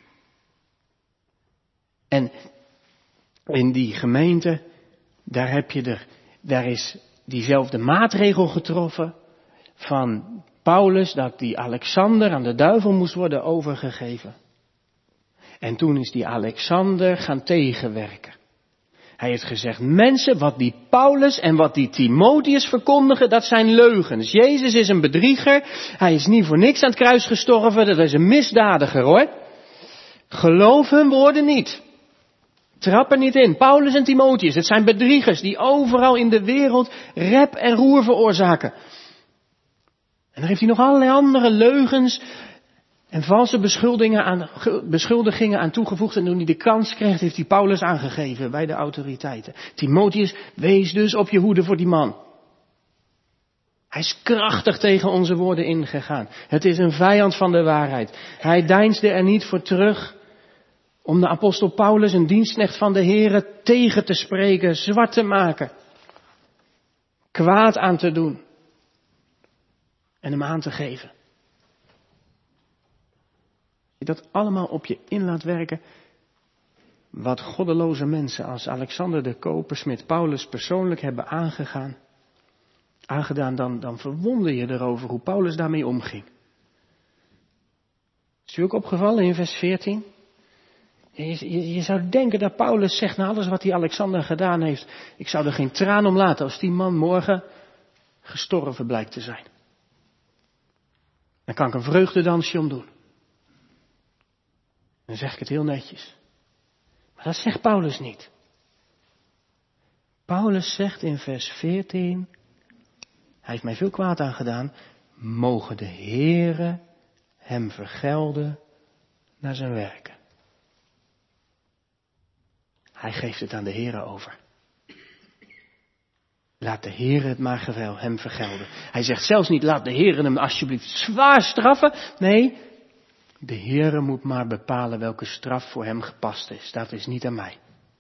En in die gemeente, daar heb je er, daar is diezelfde maatregel getroffen van Paulus, dat die Alexander aan de duivel moest worden overgegeven. En toen is die Alexander gaan tegenwerken. Hij heeft gezegd, mensen, wat die Paulus en wat die Timotheus verkondigen, dat zijn leugens. Jezus is een bedrieger, hij is niet voor niks aan het kruis gestorven, dat is een misdadiger hoor. Geloof hun woorden niet. Trap er niet in. Paulus en Timotheus, het zijn bedriegers die overal in de wereld rep en roer veroorzaken. En dan heeft hij nog allerlei andere leugens en valse beschuldigingen aan, beschuldigingen aan toegevoegd. En toen hij de kans kreeg, heeft hij Paulus aangegeven bij de autoriteiten. Timotheus, wees dus op je hoede voor die man. Hij is krachtig tegen onze woorden ingegaan. Het is een vijand van de waarheid. Hij deinsde er niet voor terug om de apostel Paulus, een dienstknecht van de Here, tegen te spreken, zwart te maken, kwaad aan te doen en hem aan te geven. Je dat allemaal op je in laat werken, wat goddeloze mensen als Alexander de kopersmid Paulus persoonlijk hebben aangegaan, aangedaan, dan, dan verwonder je erover hoe Paulus daarmee omging. Is u ook opgevallen in vers veertien? Je, je, je zou denken dat Paulus zegt na alles wat die Alexander gedaan heeft. Ik zou er geen traan om laten als die man morgen gestorven blijkt te zijn. Dan kan ik een vreugdedansje om doen. Dan zeg ik het heel netjes. Maar dat zegt Paulus niet. Paulus zegt in vers veertien, hij heeft mij veel kwaad aangedaan, mogen de Heere hem vergelden naar zijn werken. Hij geeft het aan de Heere over. Laat de Heere het maar gevel, hem vergelden. Hij zegt zelfs niet, laat de Heere hem alsjeblieft zwaar straffen. Nee, de Heere moet maar bepalen welke straf voor hem gepast is. Dat is niet aan mij.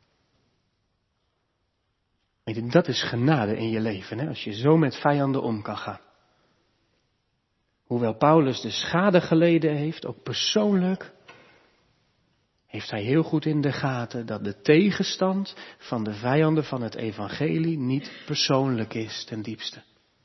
Weet je, dat is genade in je leven, hè? Als je zo met vijanden om kan gaan. Hoewel Paulus de schade geleden heeft, ook persoonlijk, heeft hij heel goed in de gaten dat de tegenstand van de vijanden van het evangelie niet persoonlijk is ten diepste.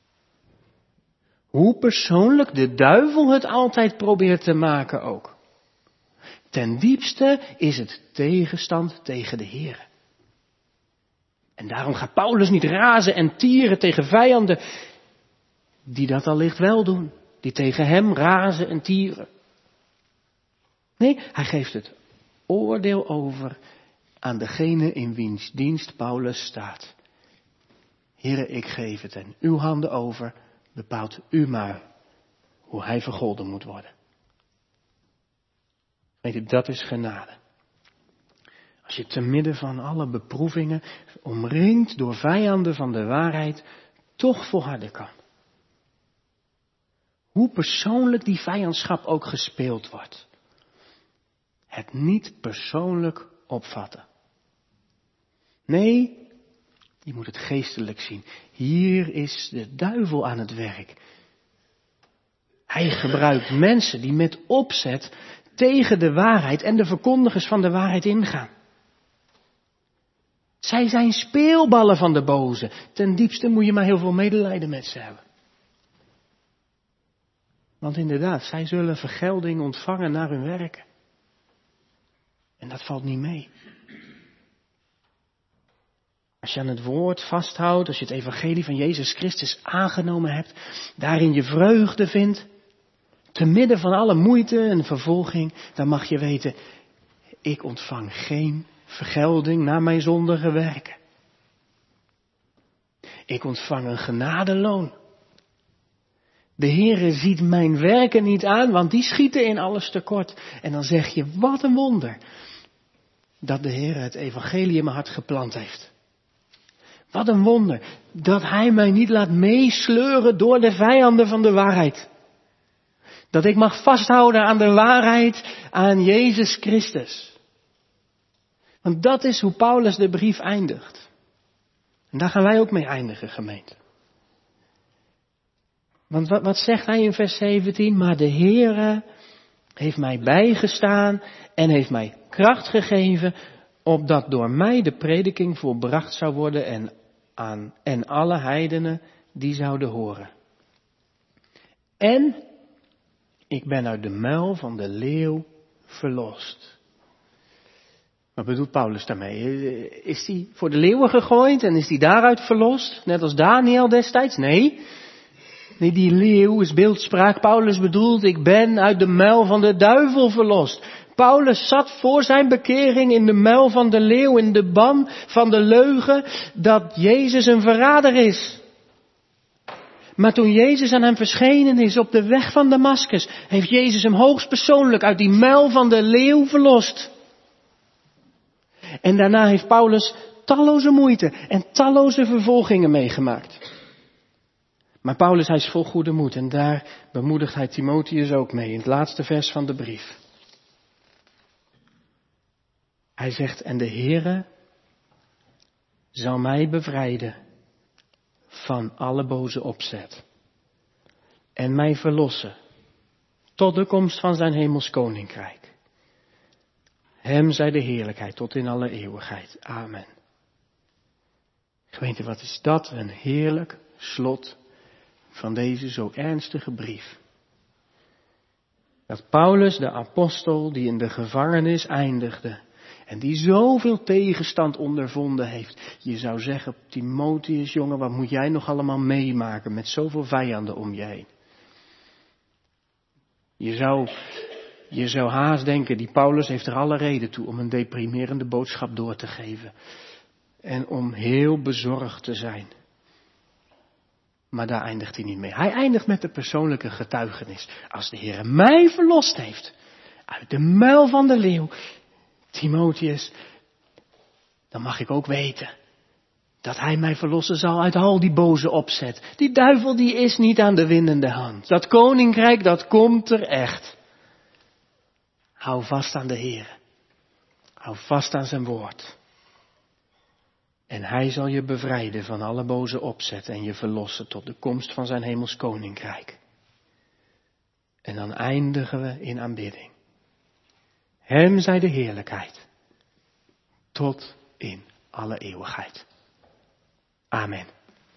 Hoe persoonlijk de duivel het altijd probeert te maken ook. Ten diepste is het tegenstand tegen de Heere. En daarom gaat Paulus niet razen en tieren tegen vijanden die dat allicht wel doen. Die tegen hem razen en tieren. Nee, hij geeft het oordeel over aan degene in wiens dienst Paulus staat. Heere, ik geef het in uw handen over. Bepaalt u maar hoe hij vergolden moet worden. Weet je, dat is genade. Als je te midden van alle beproevingen, omringd door vijanden van de waarheid, toch volharden kan. Hoe persoonlijk die vijandschap ook gespeeld wordt. Het niet persoonlijk opvatten. Nee, je moet het geestelijk zien. Hier is de duivel aan het werk. Hij gebruikt mensen die met opzet tegen de waarheid en de verkondigers van de waarheid ingaan. Zij zijn speelballen van de boze. Ten diepste moet je maar heel veel medelijden met ze hebben. Want inderdaad, zij zullen vergelding ontvangen naar hun werken. En dat valt niet mee. Als je aan het woord vasthoudt, als je het evangelie van Jezus Christus aangenomen hebt, daarin je vreugde vindt, te midden van alle moeite en vervolging, dan mag je weten, ik ontvang geen vergelding naar mijn zondige werken. Ik ontvang een genadeloon. De Heere ziet mijn werken niet aan, want die schieten in alles tekort. En dan zeg je, wat een wonder dat de Heere het evangelie in mijn hart geplant heeft. Wat een wonder dat Hij mij niet laat meesleuren door de vijanden van de waarheid. Dat ik mag vasthouden aan de waarheid, aan Jezus Christus. Want dat is hoe Paulus de brief eindigt. En daar gaan wij ook mee eindigen, gemeente. Want wat, wat zegt hij in vers zeventien? Maar de Heere heeft mij bijgestaan en heeft mij kracht gegeven, opdat door mij de prediking volbracht zou worden en, aan, en alle heidenen die zouden horen. En ik ben uit de muil van de leeuw verlost. Wat bedoelt Paulus daarmee? Is hij voor de leeuwen gegooid en is hij daaruit verlost? Net als Daniel destijds? Nee. Nee, die leeuw is beeldspraak. Paulus bedoelt, ik ben uit de muil van de duivel verlost. Paulus zat voor zijn bekering in de muil van de leeuw, in de ban van de leugen, dat Jezus een verrader is. Maar toen Jezus aan hem verschenen is op de weg van Damaskus, heeft Jezus hem hoogstpersoonlijk uit die muil van de leeuw verlost. En daarna heeft Paulus talloze moeite en talloze vervolgingen meegemaakt. Maar Paulus, hij is vol goede moed en daar bemoedigt hij Timotheus ook mee in het laatste vers van de brief. Hij zegt, en de Heere zal mij bevrijden van alle boze opzet en mij verlossen tot de komst van zijn hemels koninkrijk. Hem zij de heerlijkheid tot in alle eeuwigheid. Amen. Gemeente, wat is dat een heerlijk slot van deze zo ernstige brief. Dat Paulus, de apostel die in de gevangenis eindigde en die zoveel tegenstand ondervonden heeft. Je zou zeggen, Timotheus jongen, wat moet jij nog allemaal meemaken met zoveel vijanden om je heen? Je zou, je zou haast denken, die Paulus heeft er alle reden toe om een deprimerende boodschap door te geven. En om heel bezorgd te zijn. Maar daar eindigt hij niet mee. Hij eindigt met de persoonlijke getuigenis. Als de Heer mij verlost heeft uit de muil van de leeuw, Timotheus, dan mag ik ook weten dat hij mij verlossen zal uit al die boze opzet. Die duivel die is niet aan de winnende hand. Dat koninkrijk dat komt er echt. Hou vast aan de Heer. Hou vast aan zijn woord. En hij zal je bevrijden van alle boze opzet en je verlossen tot de komst van zijn hemels koninkrijk. En dan eindigen we in aanbidding. Hem zij de heerlijkheid. Tot in alle eeuwigheid. Amen.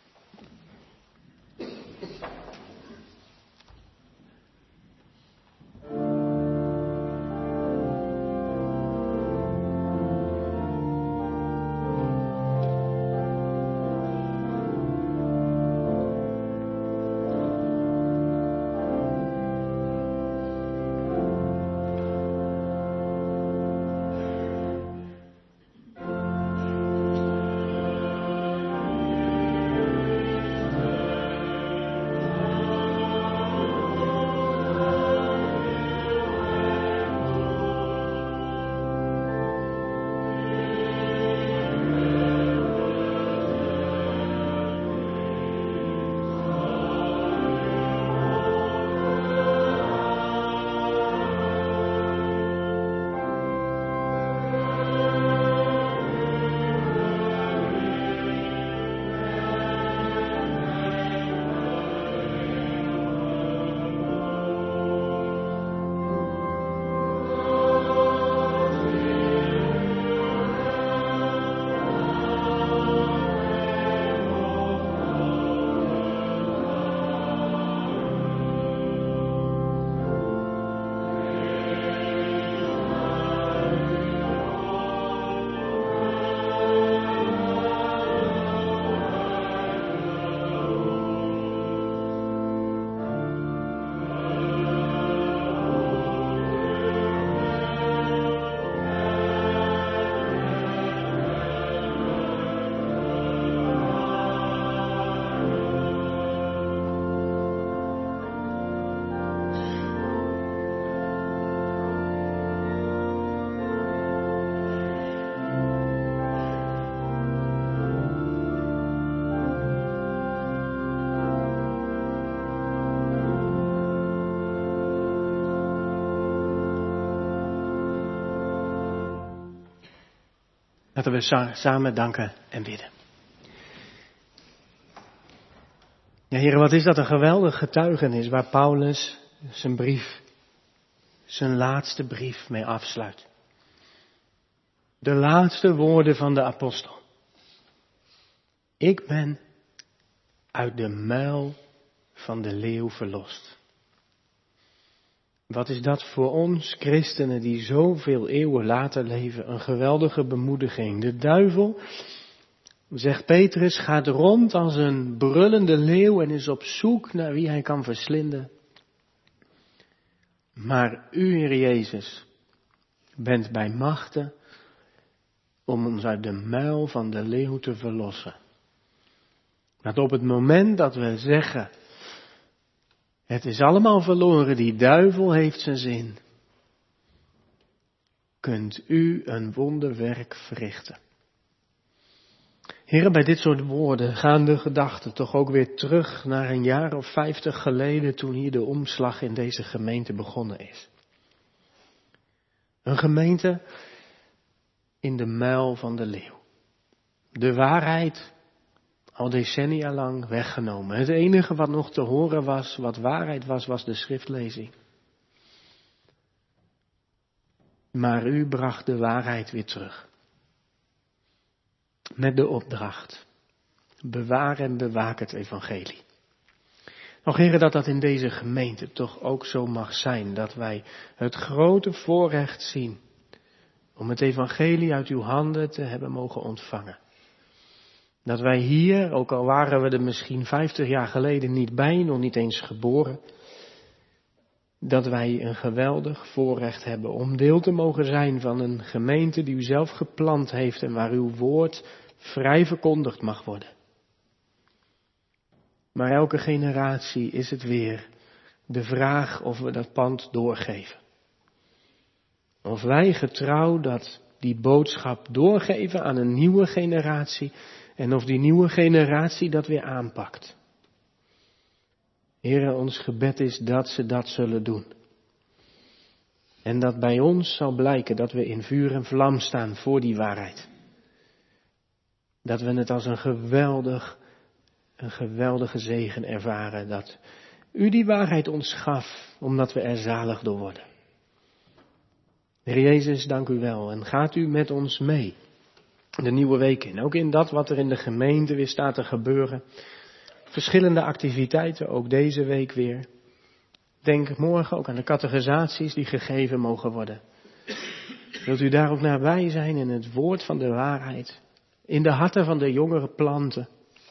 Laten we samen danken en bidden. Ja, heren, wat is dat een geweldig getuigenis waar Paulus zijn brief, zijn laatste brief mee afsluit. De laatste woorden van de apostel. Ik ben uit de muil van de leeuw verlost. Wat is dat voor ons christenen die zoveel eeuwen later leven, een geweldige bemoediging. De duivel, zegt Petrus, gaat rond als een brullende leeuw en is op zoek naar wie hij kan verslinden. Maar u, Heer Jezus, bent bij machte om ons uit de muil van de leeuw te verlossen. Dat op het moment dat we zeggen, het is allemaal verloren, die duivel heeft zijn zin, kunt u een wonderwerk verrichten. Heren, bij dit soort woorden gaan de gedachten toch ook weer terug naar een jaar of vijftig geleden toen hier de omslag in deze gemeente begonnen is. Een gemeente in de muil van de leeuw. De waarheid al decennia lang weggenomen. Het enige wat nog te horen was, wat waarheid was, was de schriftlezing. Maar u bracht de waarheid weer terug. Met de opdracht, bewaar en bewaak het evangelie. Nog heren, dat dat in deze gemeente toch ook zo mag zijn, dat wij het grote voorrecht zien om het evangelie uit uw handen te hebben mogen ontvangen. Dat wij hier, ook al waren we er misschien vijftig jaar geleden niet bij, nog niet eens geboren, dat wij een geweldig voorrecht hebben om deel te mogen zijn van een gemeente die u zelf geplant heeft en waar uw woord vrij verkondigd mag worden. Maar elke generatie is het weer de vraag of we dat pand doorgeven. Of wij getrouw dat die boodschap doorgeven aan een nieuwe generatie en of die nieuwe generatie dat weer aanpakt. Heere, ons gebed is dat ze dat zullen doen. En dat bij ons zal blijken dat we in vuur en vlam staan voor die waarheid. Dat we het als een geweldig, een geweldige zegen ervaren dat u die waarheid ons gaf, omdat we er zalig door worden. Heer Jezus, dank u wel en gaat u met ons mee de nieuwe week in. Ook in dat wat er in de gemeente weer staat te gebeuren. Verschillende activiteiten, ook deze week weer. Denk morgen ook aan de catechisaties die gegeven mogen worden. Wilt u daar ook nabij zijn in het woord van de waarheid, in de harten van de jongere planten.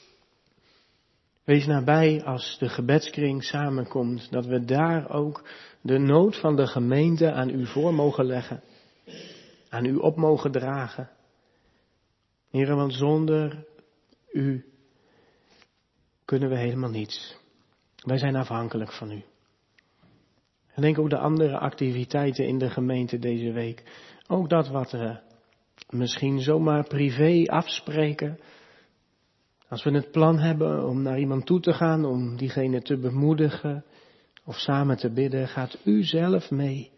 Wees nabij als de gebedskring samenkomt, dat we daar ook de nood van de gemeente aan u voor mogen leggen, aan u op mogen dragen. Heere, want zonder u kunnen we helemaal niets. Wij zijn afhankelijk van u. En denk ook de andere activiteiten in de gemeente deze week. Ook dat wat we misschien zomaar privé afspreken. Als we het plan hebben om naar iemand toe te gaan, om diegene te bemoedigen of samen te bidden, gaat u zelf mee.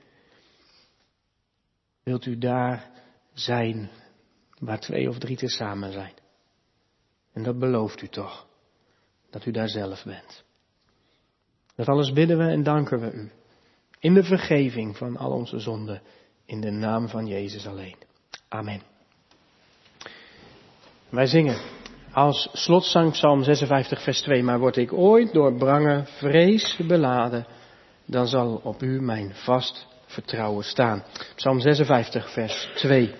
Wilt u daar zijn waar twee of drie tezamen zijn. En dat belooft u toch, dat u daar zelf bent. Dat alles bidden we en danken we u. In de vergeving van al onze zonden, in de naam van Jezus alleen. Amen. Wij zingen als slotzang Psalm zesenvijftig vers twee. Maar word ik ooit door bange vrees beladen, dan zal op u mijn vast vertrouwen staan. Psalm zesenvijftig vers twee.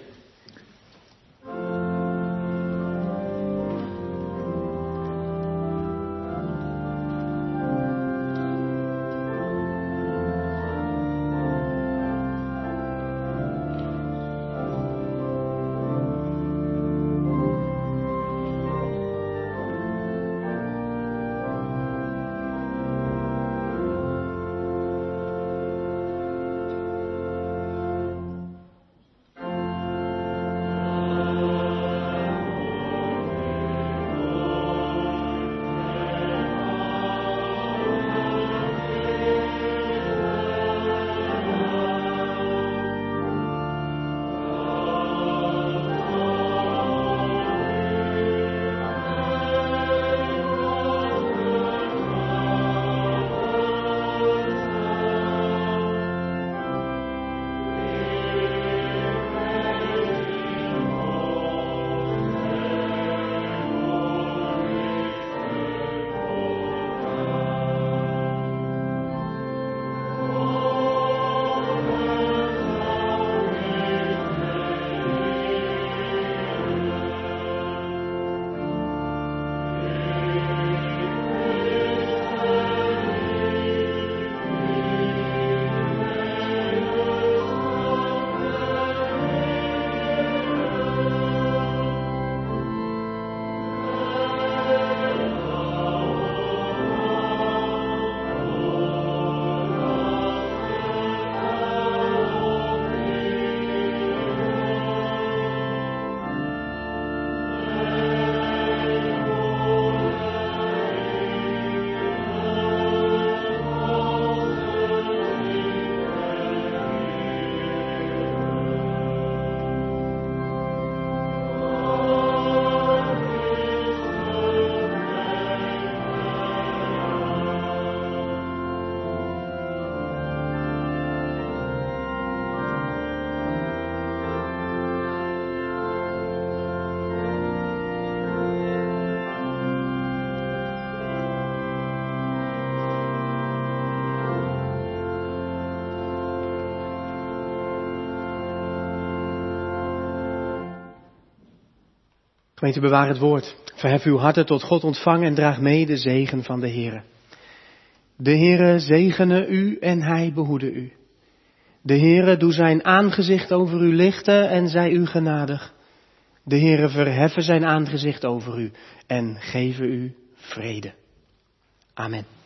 Gemeente, bewaar het woord. Verhef uw harten tot God, ontvang en draag mee de zegen van de Heere. De Heere zegene u en hij behoede u. De Heere doe zijn aangezicht over u lichten en zij u genadig. De Heere verheffe zijn aangezicht over u en geve u vrede. Amen.